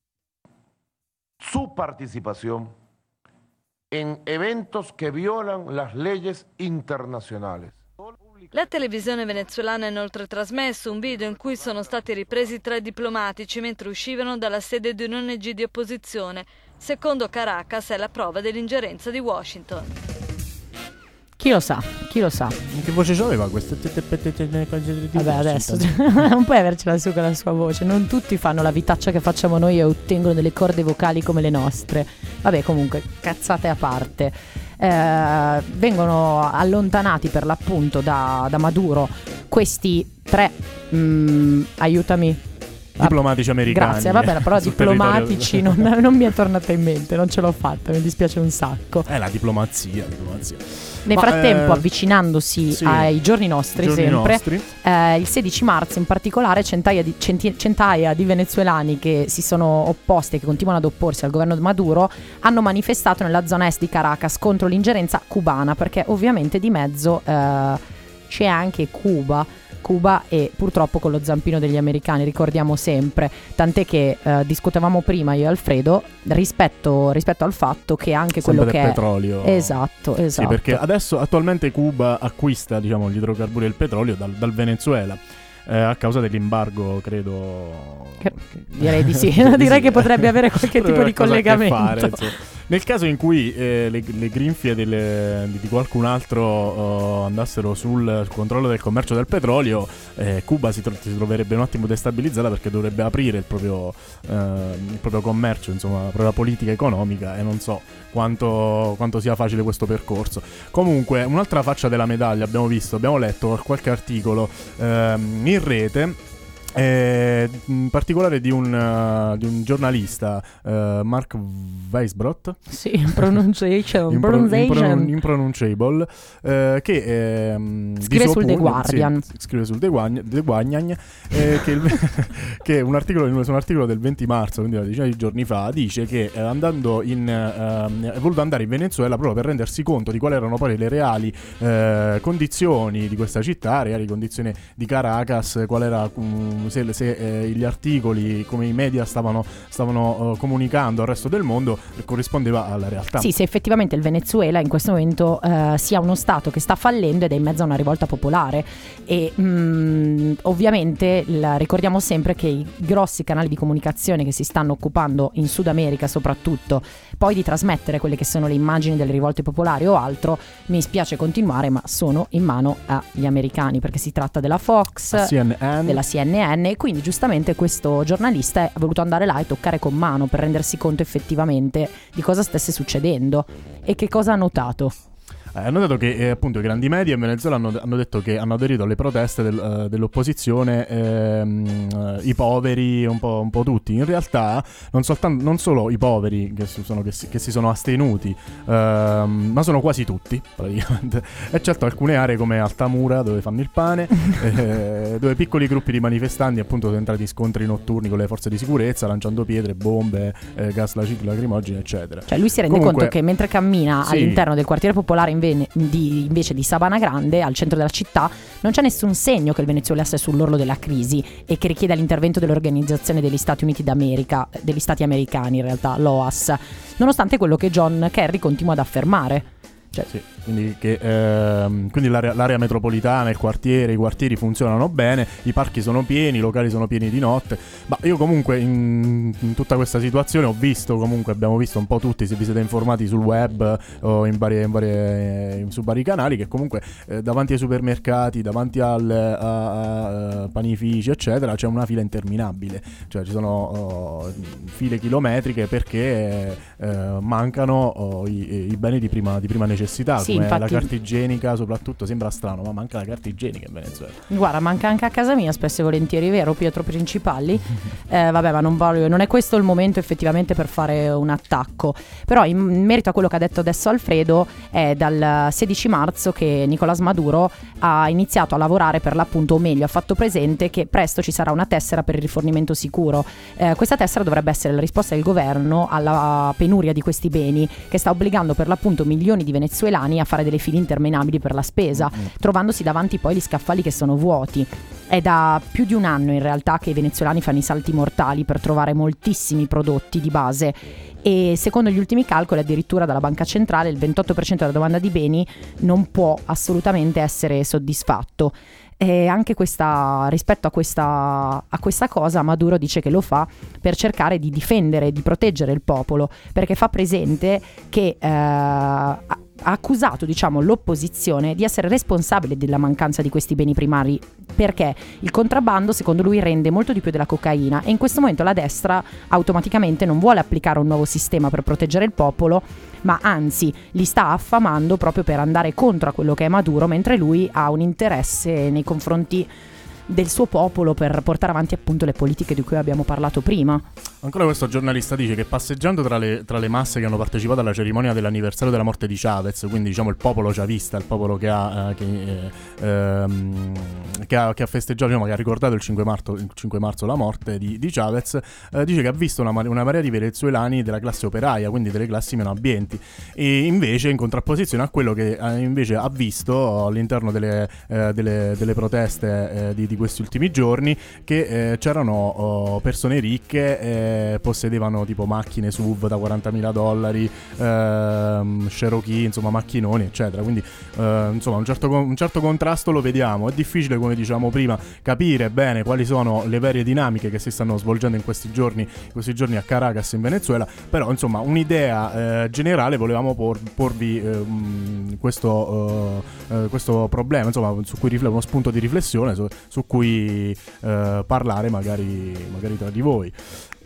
Su participación en eventos que violan las leyes internacionales.
La televisione venezuelana ha inoltre trasmesso un video in cui sono stati ripresi tre diplomatici mentre uscivano dalla sede di un'O N G di opposizione. Secondo Caracas è la prova dell'ingerenza di Washington.
Chi lo sa, chi lo sa.
Che voce c'aveva questo?
Vabbè, adesso non puoi avercela su con la sua voce. Non tutti fanno la vitaccia che facciamo noi e ottengono delle corde vocali come le nostre. Vabbè, comunque, cazzate a parte. Eh, vengono allontanati per l'appunto da, da Maduro questi tre mh, aiutami
diplomatici americani.
Grazie, va bene, però
sul
diplomatici non, non mi è tornata in mente, non ce l'ho fatta, mi dispiace un sacco.
È la diplomazia, diplomazia.
Nel
Ma,
frattempo,
eh,
avvicinandosi
sì,
ai giorni nostri,
giorni
sempre,
nostri.
Eh, il sedici marzo in particolare, centaia di, centi- centaia di venezuelani che si sono opposti e che continuano ad opporsi al governo di Maduro hanno manifestato nella zona est di Caracas contro l'ingerenza cubana, perché ovviamente di mezzo eh, c'è anche Cuba. Cuba e purtroppo con lo zampino degli americani, ricordiamo sempre, tant'è che eh, discutevamo prima io e Alfredo rispetto, rispetto al fatto che anche
sempre
quello
del
che
petrolio.
è esatto, esatto.
Sì, perché adesso attualmente Cuba acquista, diciamo, gli idrocarburi e il petrolio dal, dal Venezuela. Eh, a causa dell'embargo, credo.
Che, direi di sì, direi
sì.
che potrebbe avere qualche tipo di collegamento.
Fare, nel caso in cui eh, le, le grinfie delle, di, di qualcun altro uh, andassero sul, sul controllo del commercio del petrolio, eh, Cuba si, tro- si troverebbe un attimo destabilizzata, perché dovrebbe aprire il proprio, uh, il proprio commercio, insomma, la propria politica economica, e non so quanto, quanto sia facile questo percorso. Comunque, un'altra faccia della medaglia abbiamo visto, abbiamo letto qualche articolo ehm, in rete Eh, in particolare di un, uh, di un giornalista, uh, Mark Weisbrot,
sì, pronunciation,
impro-
pronunciation.
impron- impronunciable, uh, che um,
scrive sul The Guardian,
sì, scrive sul The Guardian, The Guardian eh, che, il, che un articolo, un articolo del venti marzo, quindi una decina di giorni fa, dice che eh, andando in uh, è voluto andare in Venezuela proprio per rendersi conto di quali erano poi le reali uh, condizioni di questa città, reali condizioni di Caracas, qual era um, se, se eh, gli articoli, come i media stavano, stavano uh, comunicando al resto del mondo, corrispondeva alla realtà.
Sì, se effettivamente il Venezuela in questo momento uh, sia uno stato che sta fallendo ed è in mezzo a una rivolta popolare e mh, ovviamente la, ricordiamo sempre che i grossi canali di comunicazione che si stanno occupando in Sud America soprattutto poi di trasmettere quelle che sono le immagini delle rivolte popolari o altro, mi spiace continuare, ma sono in mano agli americani, perché si tratta della Fox,
C N N.
della C N N, e quindi giustamente questo giornalista ha voluto andare là e toccare con mano per rendersi conto effettivamente di cosa stesse succedendo. E che cosa ha notato?
Eh, hanno detto che eh, appunto i grandi media in Venezuela hanno, hanno detto che hanno aderito alle proteste del, uh, dell'opposizione, ehm, uh, i poveri, un po', un po' tutti. In realtà non, soltanto, non solo i poveri che, sono, che, si, che si sono astenuti, ehm, ma sono quasi tutti praticamente. E certo alcune aree come Altamura, dove fanno il pane, eh, dove piccoli gruppi di manifestanti appunto sono entrati in scontri notturni con le forze di sicurezza, lanciando pietre, bombe, eh, gas lacrimogeni, eccetera.
Cioè lui si rende
Comunque,
conto che mentre cammina
sì,
all'interno del quartiere popolare in Vene- di, invece di Sabana Grande, al centro della città, non c'è nessun segno che il Venezuela sia sull'orlo della crisi e che richieda l'intervento dell'Organizzazione degli Stati Uniti d'America, degli Stati Americani in realtà, l'O A S, nonostante quello che John Kerry continua ad affermare. Cioè,
sì, quindi, che, ehm, quindi l'area, l'area metropolitana, il quartiere, i quartieri funzionano bene, i parchi sono pieni, i locali sono pieni di notte. Ma io comunque in, in tutta questa situazione ho visto, comunque abbiamo visto un po' tutti, se vi siete informati sul web o in varie, in varie, in, su vari canali, che comunque eh, davanti ai supermercati, davanti al, a, a panifici eccetera c'è una fila interminabile. Cioè ci sono oh, file chilometriche perché eh, mancano oh, i, i beni di prima, di prima necessità. Sì, come infatti, la carta igienica soprattutto. Sembra strano, ma manca la carta igienica in Venezuela.
Guarda, manca anche a casa mia spesso e volentieri, vero Pietro Principalli? eh, vabbè, ma non voglio, non è questo il momento effettivamente per fare un attacco. Però in merito a quello che ha detto adesso Alfredo, è dal sedici marzo che Nicolás Maduro ha iniziato a lavorare per l'appunto, o meglio ha fatto presente che presto ci sarà una tessera per il rifornimento sicuro. eh, Questa tessera dovrebbe essere la risposta del governo alla penuria di questi beni, che sta obbligando per l'appunto milioni di venezuelani a fare delle file interminabili per la spesa, mm-hmm. trovandosi davanti poi gli scaffali che sono vuoti. È da più di un anno in realtà che i venezuelani fanno i salti mortali per trovare moltissimi prodotti di base, e secondo gli ultimi calcoli addirittura dalla Banca Centrale il ventotto per cento della domanda di beni non può assolutamente essere soddisfatto. E anche questa, rispetto a questa, a questa cosa, Maduro dice che lo fa per cercare di difendere, di proteggere il popolo, perché fa presente che eh, ha accusato, diciamo, l'opposizione di essere responsabile della mancanza di questi beni primari, perché il contrabbando secondo lui rende molto di più della cocaina, e in questo momento la destra automaticamente non vuole applicare un nuovo sistema per proteggere il popolo, ma anzi li sta affamando proprio per andare contro a quello che è Maduro, mentre lui ha un interesse nei confronti del suo popolo per portare avanti appunto le politiche di cui abbiamo parlato prima.
Ancora questo giornalista dice che passeggiando tra le, tra le masse che hanno partecipato alla cerimonia dell'anniversario della morte di Chavez, quindi diciamo il popolo chavista, il popolo che ha, eh, che, eh, ehm, che ha, che ha festeggiato, diciamo, che ha ricordato il cinque marzo, il cinque marzo la morte di, di Chavez, eh, dice che ha visto una, una marea di venezuelani della classe operaia, quindi delle classi meno abbienti, e invece in contrapposizione a quello che eh, invece ha visto all'interno delle, eh, delle, delle proteste eh, di, di questi ultimi giorni, che eh, c'erano oh, persone ricche, eh, possedevano tipo macchine S U V da quarantamila dollari, ehm, Cherokee, insomma macchinoni eccetera, quindi eh, insomma un certo, un certo contrasto lo vediamo. È difficile, come dicevamo prima, capire bene quali sono le varie dinamiche che si stanno svolgendo in questi giorni, in questi giorni a Caracas in Venezuela, però insomma un'idea eh, generale volevamo por, porvi eh, questo, eh, questo problema, insomma su cui rifle- uno spunto di riflessione su, su cui eh, parlare magari, magari tra di voi.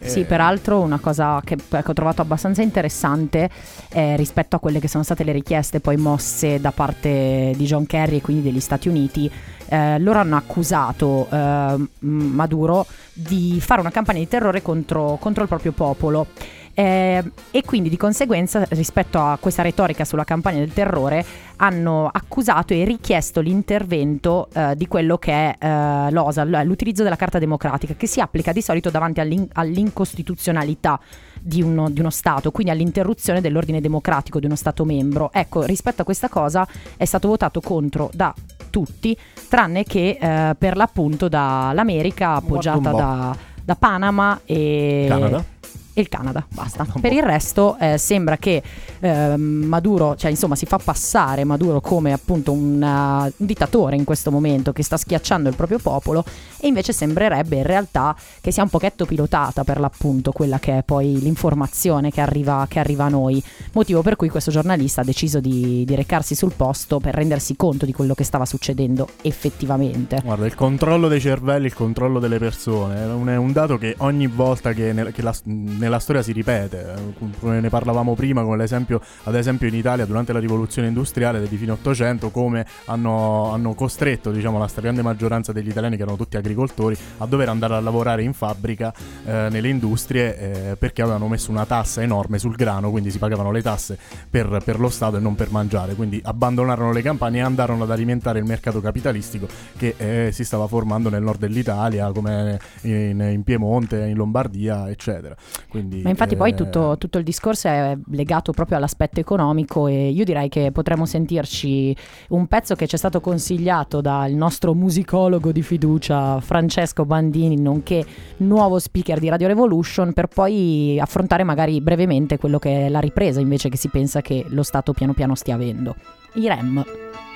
Sì, peraltro una cosa che, che ho trovato abbastanza interessante eh, rispetto a quelle che sono state le richieste poi mosse da parte di John Kerry e quindi degli Stati Uniti. Eh, loro hanno accusato eh, Maduro di fare una campagna di terrore contro, contro il proprio popolo. Eh, e quindi di conseguenza, rispetto a questa retorica sulla campagna del terrore, hanno accusato e richiesto l'intervento eh, di quello che è eh, l'O S A, l'utilizzo della Carta Democratica, che si applica di solito davanti all'in- all'incostituzionalità di uno, di uno Stato, quindi all'interruzione dell'ordine democratico di uno Stato membro. Ecco, rispetto a questa cosa è stato votato contro da tutti, tranne che eh, per l'appunto dall'America, appoggiata da, da Panama e
Canada.
e il Canada, basta. Per il resto eh, sembra che eh, Maduro, cioè insomma si fa passare Maduro come appunto un, uh, un dittatore in questo momento che sta schiacciando il proprio popolo, e invece sembrerebbe in realtà che sia un pochetto pilotata per l'appunto quella che è poi l'informazione che arriva, che arriva a noi, motivo per cui questo giornalista ha deciso di, di recarsi sul posto per rendersi conto di quello che stava succedendo effettivamente.
Guarda, il controllo dei cervelli, il controllo delle persone è un, è un dato che ogni volta che, ne, che la nella storia si ripete. Come ne parlavamo prima, con l'esempio, ad esempio in Italia durante la rivoluzione industriale di fine Ottocento, come hanno, hanno costretto, diciamo, la stragrande maggioranza degli italiani, che erano tutti agricoltori, a dover andare a lavorare in fabbrica eh, nelle industrie eh, perché avevano messo una tassa enorme sul grano, quindi si pagavano le tasse per, per lo Stato e non per mangiare, quindi abbandonarono le campagne e andarono ad alimentare il mercato capitalistico che eh, si stava formando nel nord dell'Italia, come in, in Piemonte, in Lombardia, eccetera. Quindi,
ma infatti
eh...
poi tutto, tutto il discorso è legato proprio all'aspetto economico, e io direi che potremmo sentirci un pezzo che ci è stato consigliato dal nostro musicologo di fiducia Francesco Bandini, nonché nuovo speaker di Radio Revolution, per poi affrontare magari brevemente quello che è la ripresa invece che si pensa che lo Stato piano piano stia avendo. I R E M.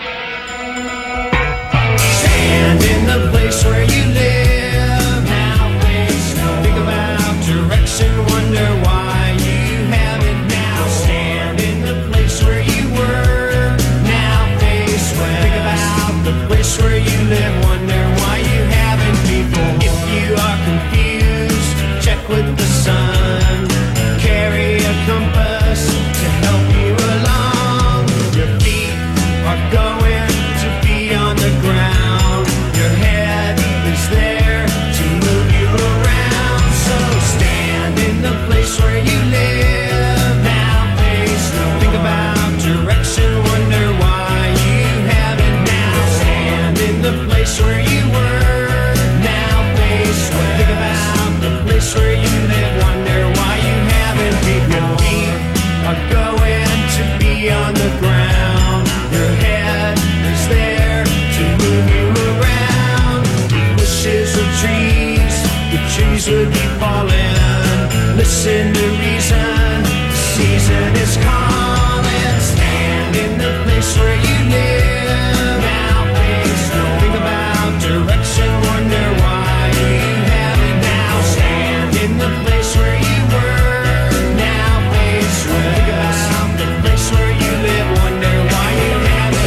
Stand in the place where you live, now face no, think about direction, wonder why you have it now. Stand in the place where you were, now face where, think about the place where you live, wonder why you haven't before. If you are confused, check with the sun, carry a compass to help you along. Your feet are going to be on the ground, your head is there to move you around. So stand in the place where you live, now face no, think about direction, wonder why you haven't now. Stand in the place where you were, now face where, think about the place where you live, wonder why you haven't before. Your feet are going to be on the ground, your head is there to move you around. Bushes or trees, the trees would be falling. Listen to reason, the season is calling. Stand in the place where you live, now face no, think about direction, wonder why you haven't now. Stand in the place where you were, now face where, think about the place where you live, wonder why you haven't.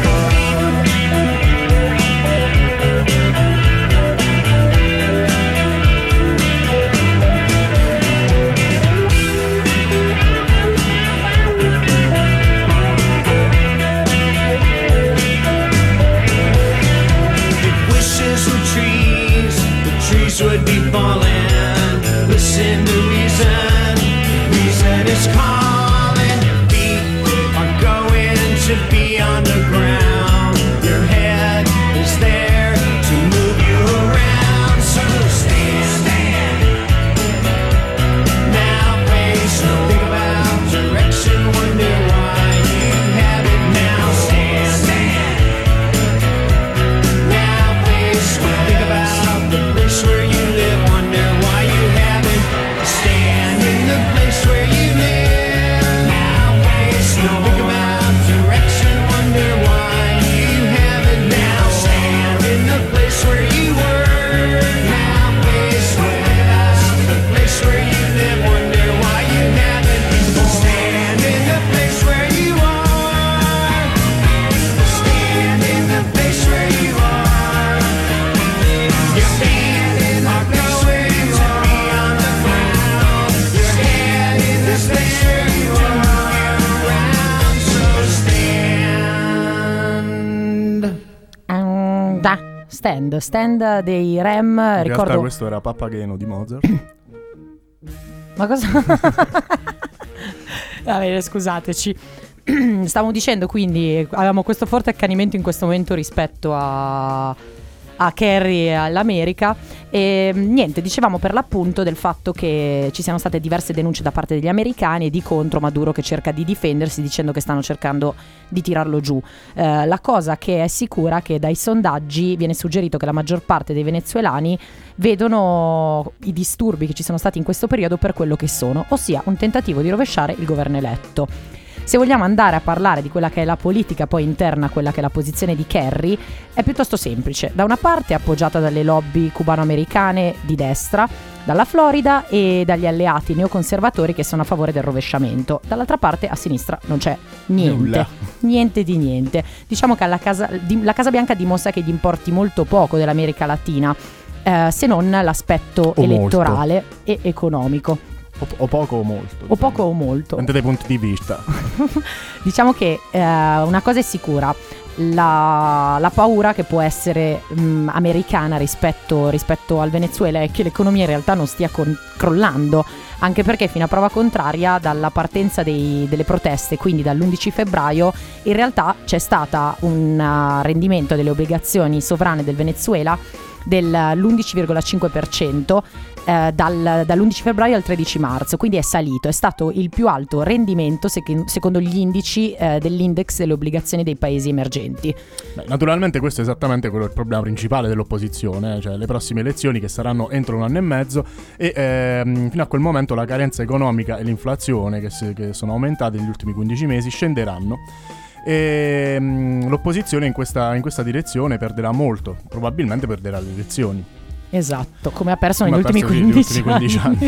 Would be falling. Listen to reason, reason is calling. Your feet are going to be on the ground, your head is there to move you around. So stand, stand, now face no, think about direction, wonder why you have it now. Stand, stand, now face no, think about the place where you live, wonder why you haven't. Stand in the place where you live.
stand, stand dei R E M.
In
ricordo...
realtà questo era Papageno di Mozart.
Ma cosa? Va bene, scusateci. Stavo dicendo, quindi avevamo questo forte accanimento in questo momento rispetto a, a Kerry e all'America. E niente, dicevamo per l'appunto del fatto che ci siano state diverse denunce da parte degli americani e di contro Maduro che cerca di difendersi dicendo che stanno cercando di tirarlo giù. Eh, la cosa che è sicura è che dai sondaggi viene suggerito che la maggior parte dei venezuelani vedono i disturbi che ci sono stati in questo periodo per quello che sono, ossia un tentativo di rovesciare il governo eletto. Se vogliamo andare a parlare di quella che è la politica poi interna, quella che è la posizione di Kerry, è piuttosto semplice. Da una parte è appoggiata dalle lobby cubano-americane di destra, dalla Florida e dagli alleati neoconservatori che sono a favore del rovesciamento. Dall'altra parte, a sinistra, non c'è niente. Nulla. Niente di niente. Diciamo che alla casa, di, la Casa Bianca dimostra che gli importi molto poco dell'America Latina, eh, se non l'aspetto o elettorale molto. E economico.
O, o poco o molto.
O poco o molto.
Dipende dai punti di vista.
Diciamo che eh, una cosa è sicura, la, la paura che può essere mh, americana rispetto, rispetto al Venezuela è che l'economia in realtà non stia con, crollando, anche perché fino a prova contraria dalla partenza dei, delle proteste, quindi dall'undici febbraio, in realtà c'è stata un uh, rendimento delle obbligazioni sovrane del Venezuela dell'undici virgola cinque per cento eh, dal, dall'undici febbraio al tredici marzo, quindi è salito, è stato il più alto rendimento sec- secondo gli indici eh, dell'index delle obbligazioni dei paesi emergenti.
Beh, naturalmente questo è esattamente quello il problema principale dell'opposizione, cioè le prossime elezioni che saranno entro un anno e mezzo e ehm, fino a quel momento la carenza economica e l'inflazione che, se, che sono aumentate negli ultimi quindici mesi scenderanno. E mh, l'opposizione in questa, in questa direzione perderà molto, probabilmente perderà le elezioni.
Esatto, come ha perso
come
negli ultimi quindici
quindici anni.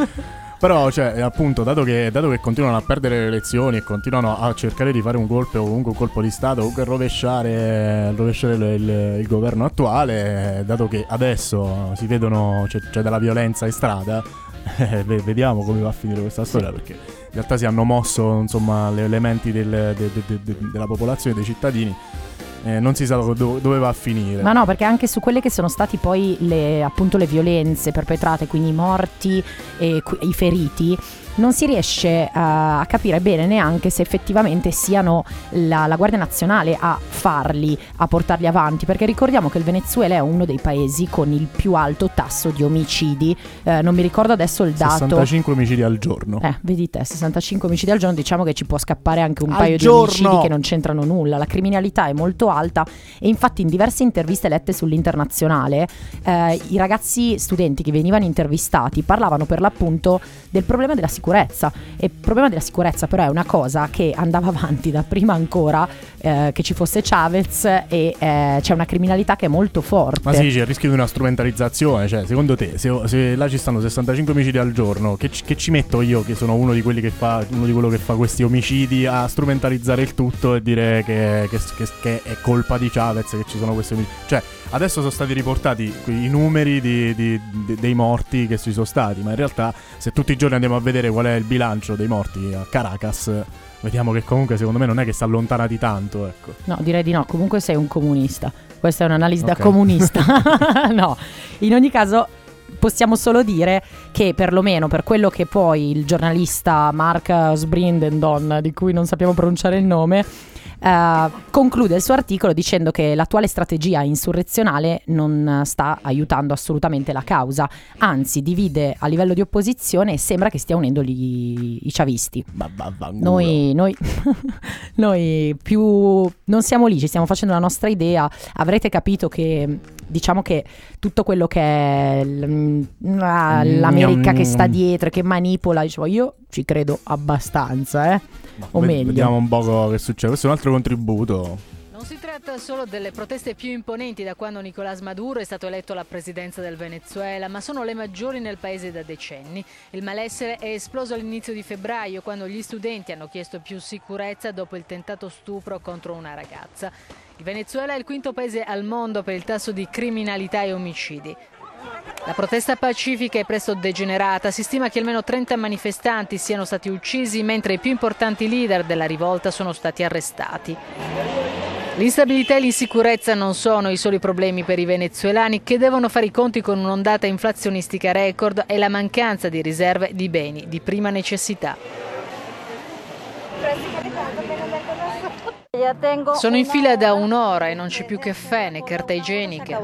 Però, cioè, appunto, dato che, dato che continuano a perdere le elezioni e continuano a cercare di fare un golpe o comunque un colpo di stato, o comunque rovesciare, rovesciare il, il, il governo attuale, dato che adesso si vedono, c'è, c'è della violenza in strada, eh, vediamo come va a finire questa storia, perché in realtà si hanno mosso, insomma, le elementi del, de, de, de, de, della popolazione, dei cittadini. Eh, non si sa dove, dove va a finire.
Ma no, perché anche su quelle che sono stati poi le, appunto, le violenze perpetrate, quindi i morti e i feriti, non si riesce uh, a capire bene neanche se effettivamente siano la, la Guardia Nazionale a farli, a portarli avanti, perché ricordiamo che il Venezuela è uno dei paesi con il più alto tasso di omicidi, uh, non mi ricordo adesso il dato.
sessantacinque omicidi al giorno.
Eh, vedi te, sessantacinque omicidi al giorno, diciamo che ci può scappare anche un
al
paio
giorno.
di omicidi che non c'entrano nulla. La criminalità è molto alta e infatti in diverse interviste lette sull'Internazionale eh, i ragazzi studenti che venivano intervistati parlavano per l'appunto del problema della sicurezza. E il problema della sicurezza però è una cosa che andava avanti da prima ancora eh, che ci fosse Chavez e eh, c'è una criminalità che è molto forte.
Ma sì, c'è il rischio di una strumentalizzazione. Cioè, secondo te, se, se là ci stanno sessantacinque omicidi al giorno, che ci, che ci metto io, che sono uno di quelli che fa uno di quello che fa questi omicidi, a strumentalizzare il tutto e dire che, che, che, che è colpa di Chavez che ci sono questi omicidi? Cioè, adesso sono stati riportati i numeri di, di, di, dei morti che ci sono stati, ma in realtà se tutti i giorni andiamo a vedere qual è il bilancio dei morti a Caracas, vediamo che comunque secondo me non è che si allontana di tanto, ecco.
No, direi di no, comunque sei un comunista. Questa è un'analisi okay. da comunista. No, in ogni caso possiamo solo dire che perlomeno per quello che poi il giornalista Mark Sbrindendon, di cui non sappiamo pronunciare il nome, Uh, conclude il suo articolo dicendo che l'attuale strategia insurrezionale non sta aiutando assolutamente la causa, anzi divide a livello di opposizione e sembra che stia unendo gli, i chavisti. Noi, noi, noi più non siamo lì, ci stiamo facendo la nostra idea. Avrete capito che diciamo che tutto quello che è l'America che sta dietro, che manipola, diciamo, io ci credo abbastanza, eh? O
v-
meglio.
Vediamo un po' che succede. Questo è un altro contributo.
Non si tratta solo delle proteste più imponenti da quando Nicolás Maduro è stato eletto alla presidenza del Venezuela, ma sono le maggiori nel paese da decenni. Il malessere è esploso all'inizio di febbraio, quando gli studenti hanno chiesto più sicurezza dopo il tentato stupro contro una ragazza. Il Venezuela è il quinto paese al mondo per il tasso di criminalità e omicidi. La protesta pacifica è presto degenerata, si stima che almeno trenta manifestanti siano stati uccisi, mentre i più importanti leader della rivolta sono stati arrestati. L'instabilità e l'insicurezza non sono i soli problemi per i venezuelani, che devono fare i conti con un'ondata inflazionistica record e la mancanza di riserve di beni di prima necessità. Sono in fila da un'ora e non c'è più caffè né carta igienica.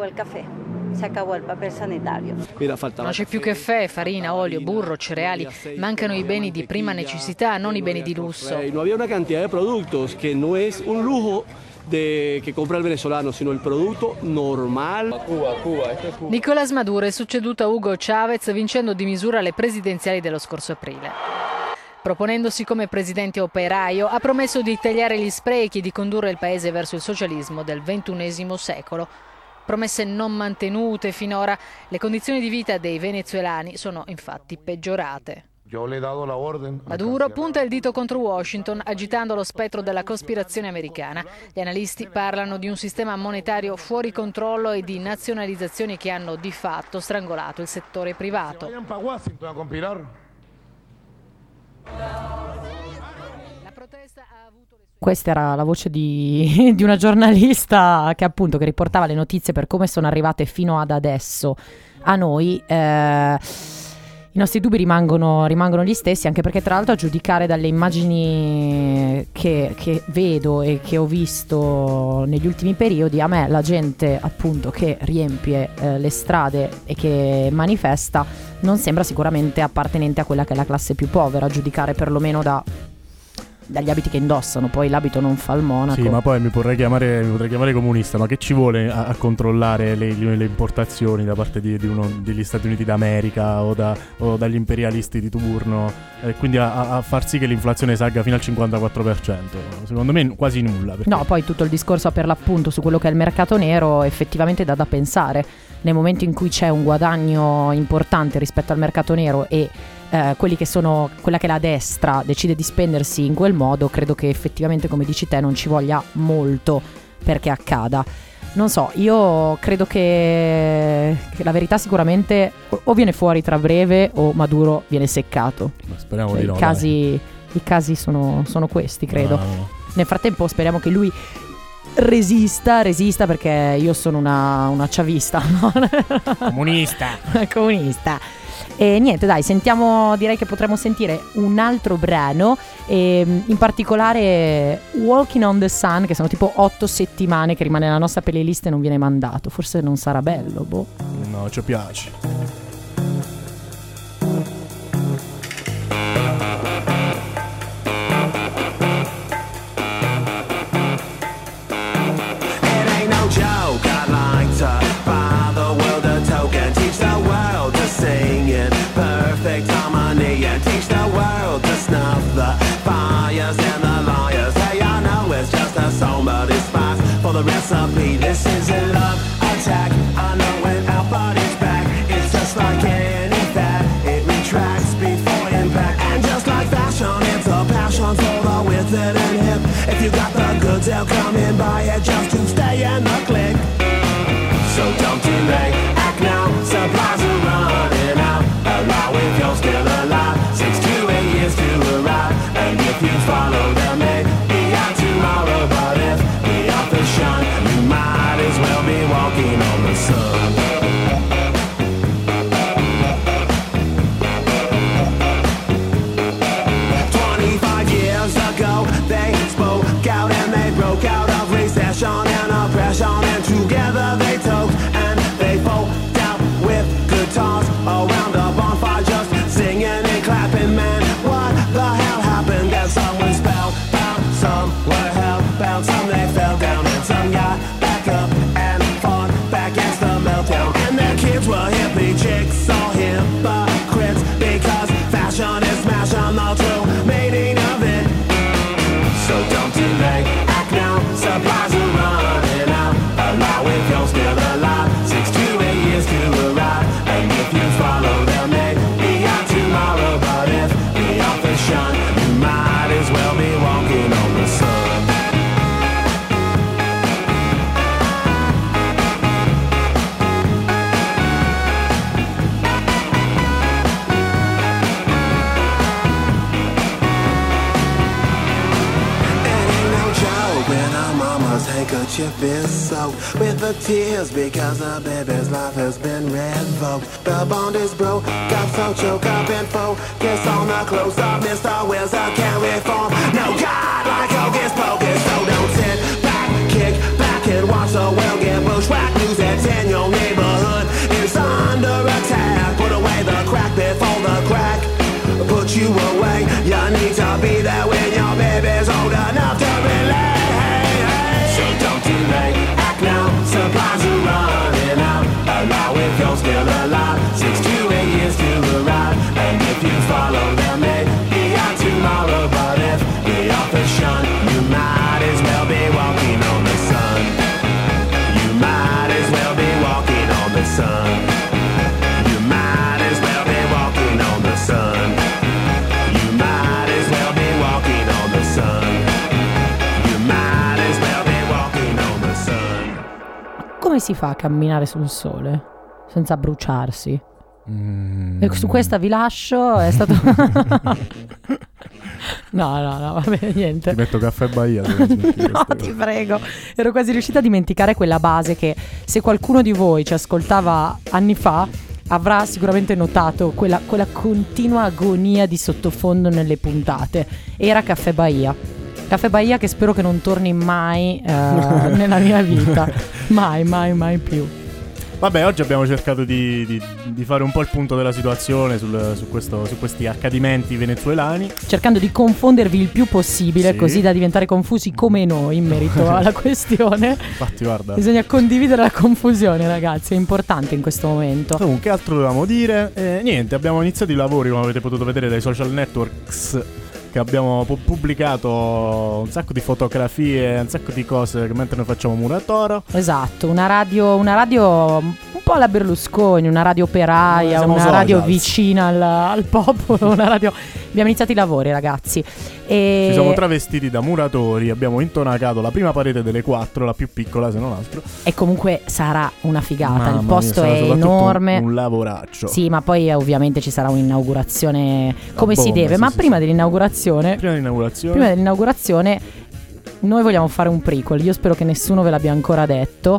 Non c'è più caffè, farina, olio, burro, cereali. Mancano i beni di prima necessità, non i beni di lusso.
Non había una cantidad de productos que no es un lujo de que compra el venezolano, sino el producto normal. Cuba, Cuba, esto es Cuba.
Nicolás Maduro è succeduto a Hugo Chávez vincendo di misura le presidenziali dello scorso aprile. Proponendosi come presidente operaio, ha promesso di tagliare gli sprechi e di condurre il paese verso il socialismo del ventunesimo secolo. Promesse non mantenute finora, le condizioni di vita dei venezuelani sono infatti peggiorate. Maduro punta il dito contro Washington, agitando lo spettro della cospirazione americana. Gli analisti parlano di un sistema monetario fuori controllo e di nazionalizzazioni che hanno di fatto strangolato il settore privato.
Questa era la voce di, di una giornalista che appunto che riportava le notizie per come sono arrivate fino ad adesso a noi. Eh, I nostri dubbi rimangono, rimangono gli stessi, anche perché tra l'altro a giudicare dalle immagini che, che vedo e che ho visto negli ultimi periodi, a me la gente appunto che riempie eh, le strade e che manifesta non sembra sicuramente appartenente a quella che è la classe più povera, a giudicare perlomeno da... dagli abiti che indossano. Poi l'abito non fa il monaco.
Sì, ma poi mi potrei chiamare, mi potrei chiamare comunista, ma che ci vuole a, a controllare le, le importazioni da parte di, di uno degli Stati Uniti d'America o, da, o dagli imperialisti di turno, e quindi a, a far sì che l'inflazione salga fino al cinquantaquattro per cento? Secondo me quasi nulla, perché...
No, poi tutto il discorso per l'appunto su quello che è il mercato nero effettivamente dà da pensare. Nel momento in cui c'è un guadagno importante rispetto al mercato nero e Eh, quelli che sono, quella che la destra decide di spendersi in quel modo, credo che effettivamente, come dici te, non ci voglia molto perché accada. Non so, io credo che, che la verità sicuramente o viene fuori tra breve o Maduro viene seccato.
Ma speriamo
cioè,
di no.
I casi, i casi sono, sono questi, credo.
No, no, no.
Nel frattempo speriamo che lui resista, resista perché io sono una, una chavista.
Comunista.
Comunista. E niente, dai, sentiamo, direi che potremmo sentire un altro brano, e in particolare Walking on the Sun, che sono tipo otto settimane che rimane nella nostra playlist e non viene mandato. Forse non sarà bello, boh.
No, ci piace.
Recipe. This is a love attack. I know when our body's back, it's just like any fat. It retracts before impact. And just like fashion, it's a passion for the withered and hip. If you got the goods, they'll come and buy it just to stay in the clique. So don't delay, act now. Supplies are running out. Allow if you're still alive. Six to eight years to arrive. And if you follow the maid, be out tomorrow. But if the author's shine, you might as well be walking on the sun. Twenty-five years ago, they spoke out and they broke out of recession. your fist soaked with the tears because the baby's life has been revoked. The bond is broke, got so choked up and focus on the close up. Mister Wills, I can't reform. No God like Hocus Pocus, so don't sit back, kick back and watch the world get bushwhacked. News that's in your neighborhood is under attack. Put away the crack before the crack put you away. You need to be there when your baby's old enough to relate. So don't delay, act now, supplies are running out. Allow if you're still alive, six to eight years to arrive. And if you follow them, maybe out tomorrow. But if the author's shun, you might as well be walking on the sun. You might as well be walking on the sun. You might as well be walking on the sun. You might as well be walking on the sun. You might as well be walking on the sun.
Come si fa a camminare sul sole senza bruciarsi?
Mm.
E su questa vi lascio, è stato no no no vabbè niente.
Ti metto Caffè Bahia.
No, ti prego, ero quasi riuscita a dimenticare quella base che se qualcuno di voi ci ascoltava anni fa avrà sicuramente notato quella, quella continua agonia di sottofondo nelle puntate. Era Caffè Bahia. Caffè Bahia che spero che non torni mai eh, nella mia vita. Mai, mai, mai più.
Vabbè, oggi abbiamo cercato di, di, di fare un po' il punto della situazione sul, su, questo, su questi accadimenti venezuelani,
cercando di confondervi il più possibile,
sì,
così da diventare confusi come noi in merito alla questione.
Infatti, guarda,
bisogna condividere la confusione, ragazzi, è importante in questo momento.
Comunque, che altro dovevamo dire? Eh, niente, abbiamo iniziato i lavori, come avete potuto vedere dai social networks, che abbiamo pu- pubblicato un sacco di fotografie, un sacco di cose che mentre noi facciamo Muratoro.
Esatto, una radio, una radio un po' alla Berlusconi, una radio operaia,
Siamo
una
socials.
radio vicina al, al popolo, una radio... Abbiamo iniziato i lavori, ragazzi. E...
Ci siamo travestiti da muratori, abbiamo intonacato la prima parete delle quattro, la più piccola se non altro.
E comunque sarà una figata,
Mamma
il posto
mia,
è
soprattutto
enorme.
Un, un lavoraccio.
Sì, ma poi eh, ovviamente ci sarà un'inaugurazione come
bomba,
si deve.
sì,
ma
sì,
prima
sì.
dell'inaugurazione
Prima dell'inaugurazione
Prima dell'inaugurazione noi vogliamo fare un prequel. Io spero che nessuno ve l'abbia ancora detto,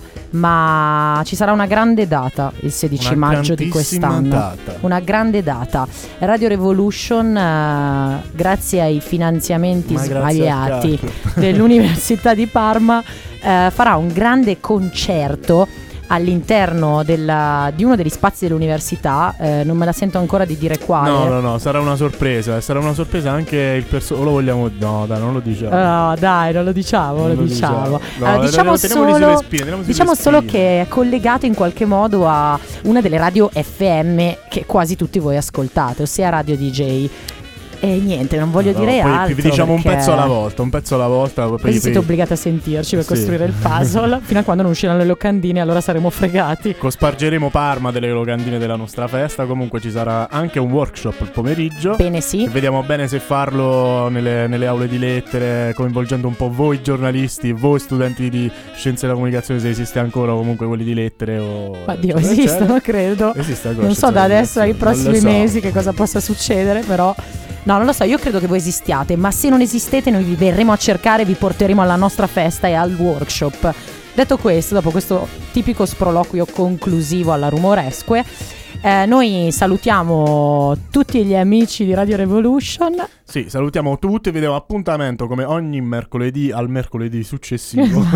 ma ci sarà una grande data il sedici
Una
maggio di quest'anno.
data.
Una grande data. Radio Revolution, eh, grazie ai finanziamenti
Ma grazie
sbagliati
al cacchio.
dell'Università di Parma, eh, farà un grande concerto all'interno della, di uno degli spazi dell'università, eh, non me la sento ancora di dire quale.
No, no, no, sarà una sorpresa. Sarà una sorpresa anche il perso- o lo vogliamo. No, dai, non lo diciamo.
No, dai, non lo diciamo,
Non
lo
lo
diciamo.
diciamo. No,
Allora, diciamo
teniamoli
solo,
sulle spine, teniamoli
diciamo
sulle
solo
spine.
che è collegato in qualche modo a una delle radio F M che quasi tutti voi ascoltate, ossia Radio D J. E niente, non voglio
No,
dire
poi
altro.
vi diciamo un
perché
pezzo alla volta, un pezzo alla volta. Poi,
Così siete
poi-
obbligati a sentirci per
Sì.
costruire il puzzle fino a quando non usciranno le locandine, allora saremo fregati.
Cospargeremo Parma delle locandine della nostra festa. Comunque ci sarà anche un workshop il pomeriggio.
Bene, sì.
E vediamo bene se farlo nelle, nelle aule di lettere, coinvolgendo un po' voi giornalisti, voi studenti di scienze della comunicazione, se esiste ancora, o comunque quelli di lettere o
Ma Dio,
eccetera,
esistono,
eccetera.
credo.
Esiste ancora
Non so
scienze
da
della
adesso ai
comunicazione,
prossimi
non lo so.
mesi che cosa possa succedere, però no, non lo so, io credo che voi esistiate, ma se non esistete noi vi verremo a cercare, vi porteremo alla nostra festa e al workshop. Detto questo, dopo questo tipico sproloquio conclusivo alla Rumoresque, eh, noi salutiamo tutti gli amici di Radio Revolution.
Sì, salutiamo tutti e vi diamo appuntamento come ogni mercoledì al mercoledì successivo.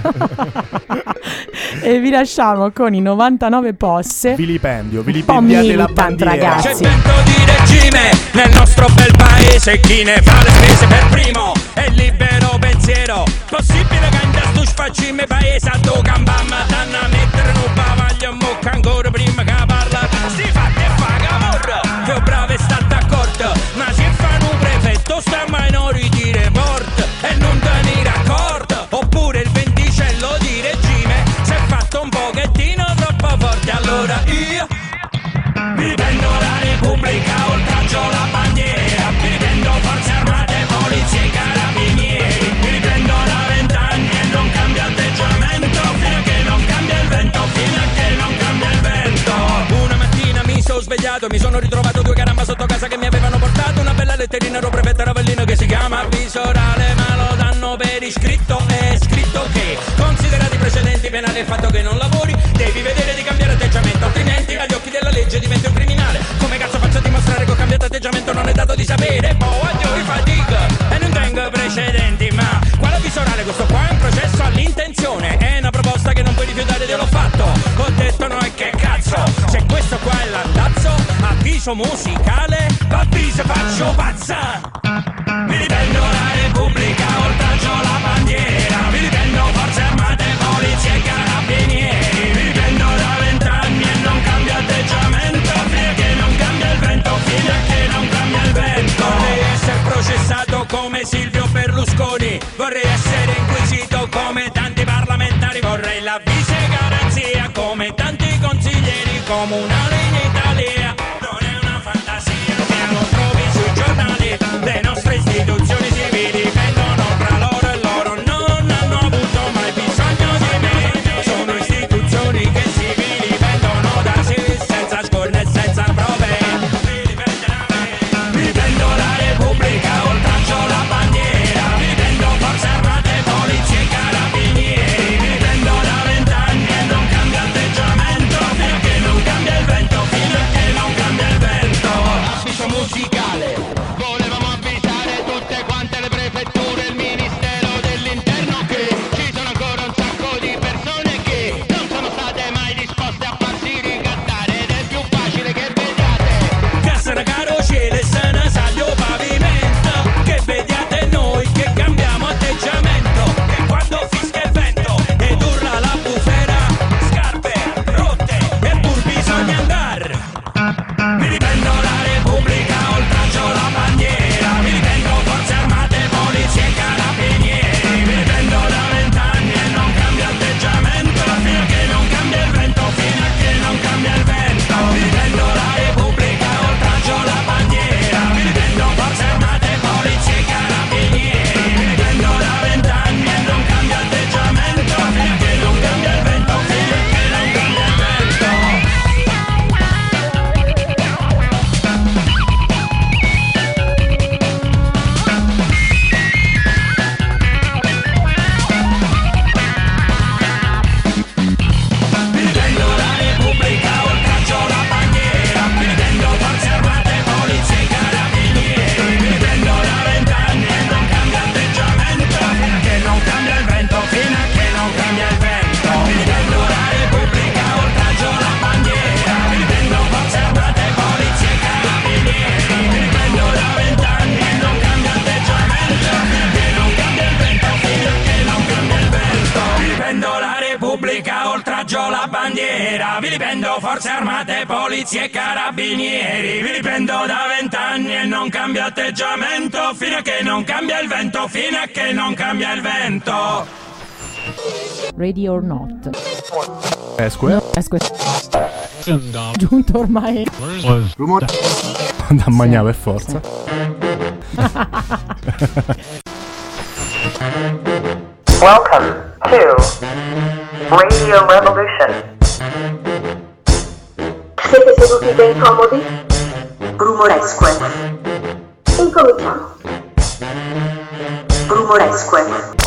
E vi lasciamo con i novantanove posse.
Vilipendio,
po'
vilipendiate la
militant,
bandiera.
ragazzi.
C'è vento di regime nel nostro bel paese. Chi ne fa le spese per primo è libero pensiero. Possibile che andiamo a facciamo paese a do campamma. Danno a mettere un bavaglio a mocca ancora prima che parla. Si fa che fa camorra, che bravo è stato d'accordo. Ma se fanno un prefetto sta minori di report e non tenere accordo. Oppure il venticello di regime si è fatto un pochettino troppo forte. Allora io mi prendo la Repubblica, oltraggio la bandiera, mi prendo forze armate, polizie e carabinieri, mi prendo da vent'anni e non cambia atteggiamento, fino a che non cambia il vento, fino a che non cambia il vento. sapere, poi voglio i fatica e non tengo precedenti, ma quale avviso orale, questo qua è un processo all'intenzione, è una proposta che non puoi rifiutare, te l'ho fatto, ho detto no e che cazzo, se questo qua è l'andazzo, avviso musicale, avviso faccio pazza, mi riprendo la Repubblica, oltraggio la bandiera, mi riprendo forze armate, polizie e carabinieri, mi riprendo da vent'anni e non cambia atteggiamento, fino a che non cambia il vento, fino a che non cambia il vento. Vorrei essere processato come Silvio Berlusconi, vorrei essere inquisito come tanti parlamentari, vorrei l'avviso e garanzia come tanti consiglieri comunali in Italia. Non è una fantasia che lo trovi sui giornali, le nostre istituzioni civili vendono tra loro e loro non hanno avuto mai bisogno di me. Sono istituzioni che civili vendono da sé senza scorne e senza prove. Mi prendo la Repubblica, oltraggio la bandiera, mi prendo forze armate, polizie e carabinieri, mi prendo da vent'anni e non cambia atteggiamento, fino a che non cambia il vento, fino a che non cambia il vento.
Avviso musicale, volevamo avvisare tutte quante le prefetture e il Ministero dell'Interno che ci sono ancora un sacco di persone che non sono state mai disposte a farsi ricattare ed è più facile che vediate
che se ne caro cielo e se ne sale il pavimento, che vediate noi che cambiamo atteggiamento, che quando fischia il vento ed urla la bufera, scarpe rotte e pur bisogna andare. Mi riprendo la Repubblica, oltraggio la bandiera, mi riprendo forze armate, polizie e carabinieri, mi riprendo da vent'anni e non cambia atteggiamento, fino a che non cambia il vento, fino a che non cambia il vento. Mi riprendo la Repubblica, oltraggio la bandiera, mi riprendo forze armate, polizie e carabinieri, mi riprendo da vent'anni e non cambia atteggiamento, fino a che non cambia il vento, fino a che non cambia il vento. Mi riprendo la Repubblica, oltraggio la bandiera, mi riprendo forze armate, polizie e carabinieri, mi riprendo da vent'anni e non cambia atteggiamento, fino a che non cambia il vento, fino a che non cambia il vento. Mi riprendo la Repubblica, oltraggio la bandiera, mi riprendo forze armate, polizie e carabinieri, mi riprendo da vent'anni e non cambia atteggiamento, fino a che non cambia il vento, fino a che non cambia il vento. Mi riprendo la Repubblica, oltraggio la bandiera, vi riprendo forze armate, polizie e carabinieri, vi riprendo da vent'anni e non cambia atteggiamento, fino a che non cambia il vento, fino a che non cambia il vento.
Ready or not.
Esque.
Esque. Giunto ormai.
Rumore. Da mangiare per forza.
Welcome to Radio Revolution.
Siete seduti ben comodi?
Rumoresque.
Incominciamo.
Rumoresque.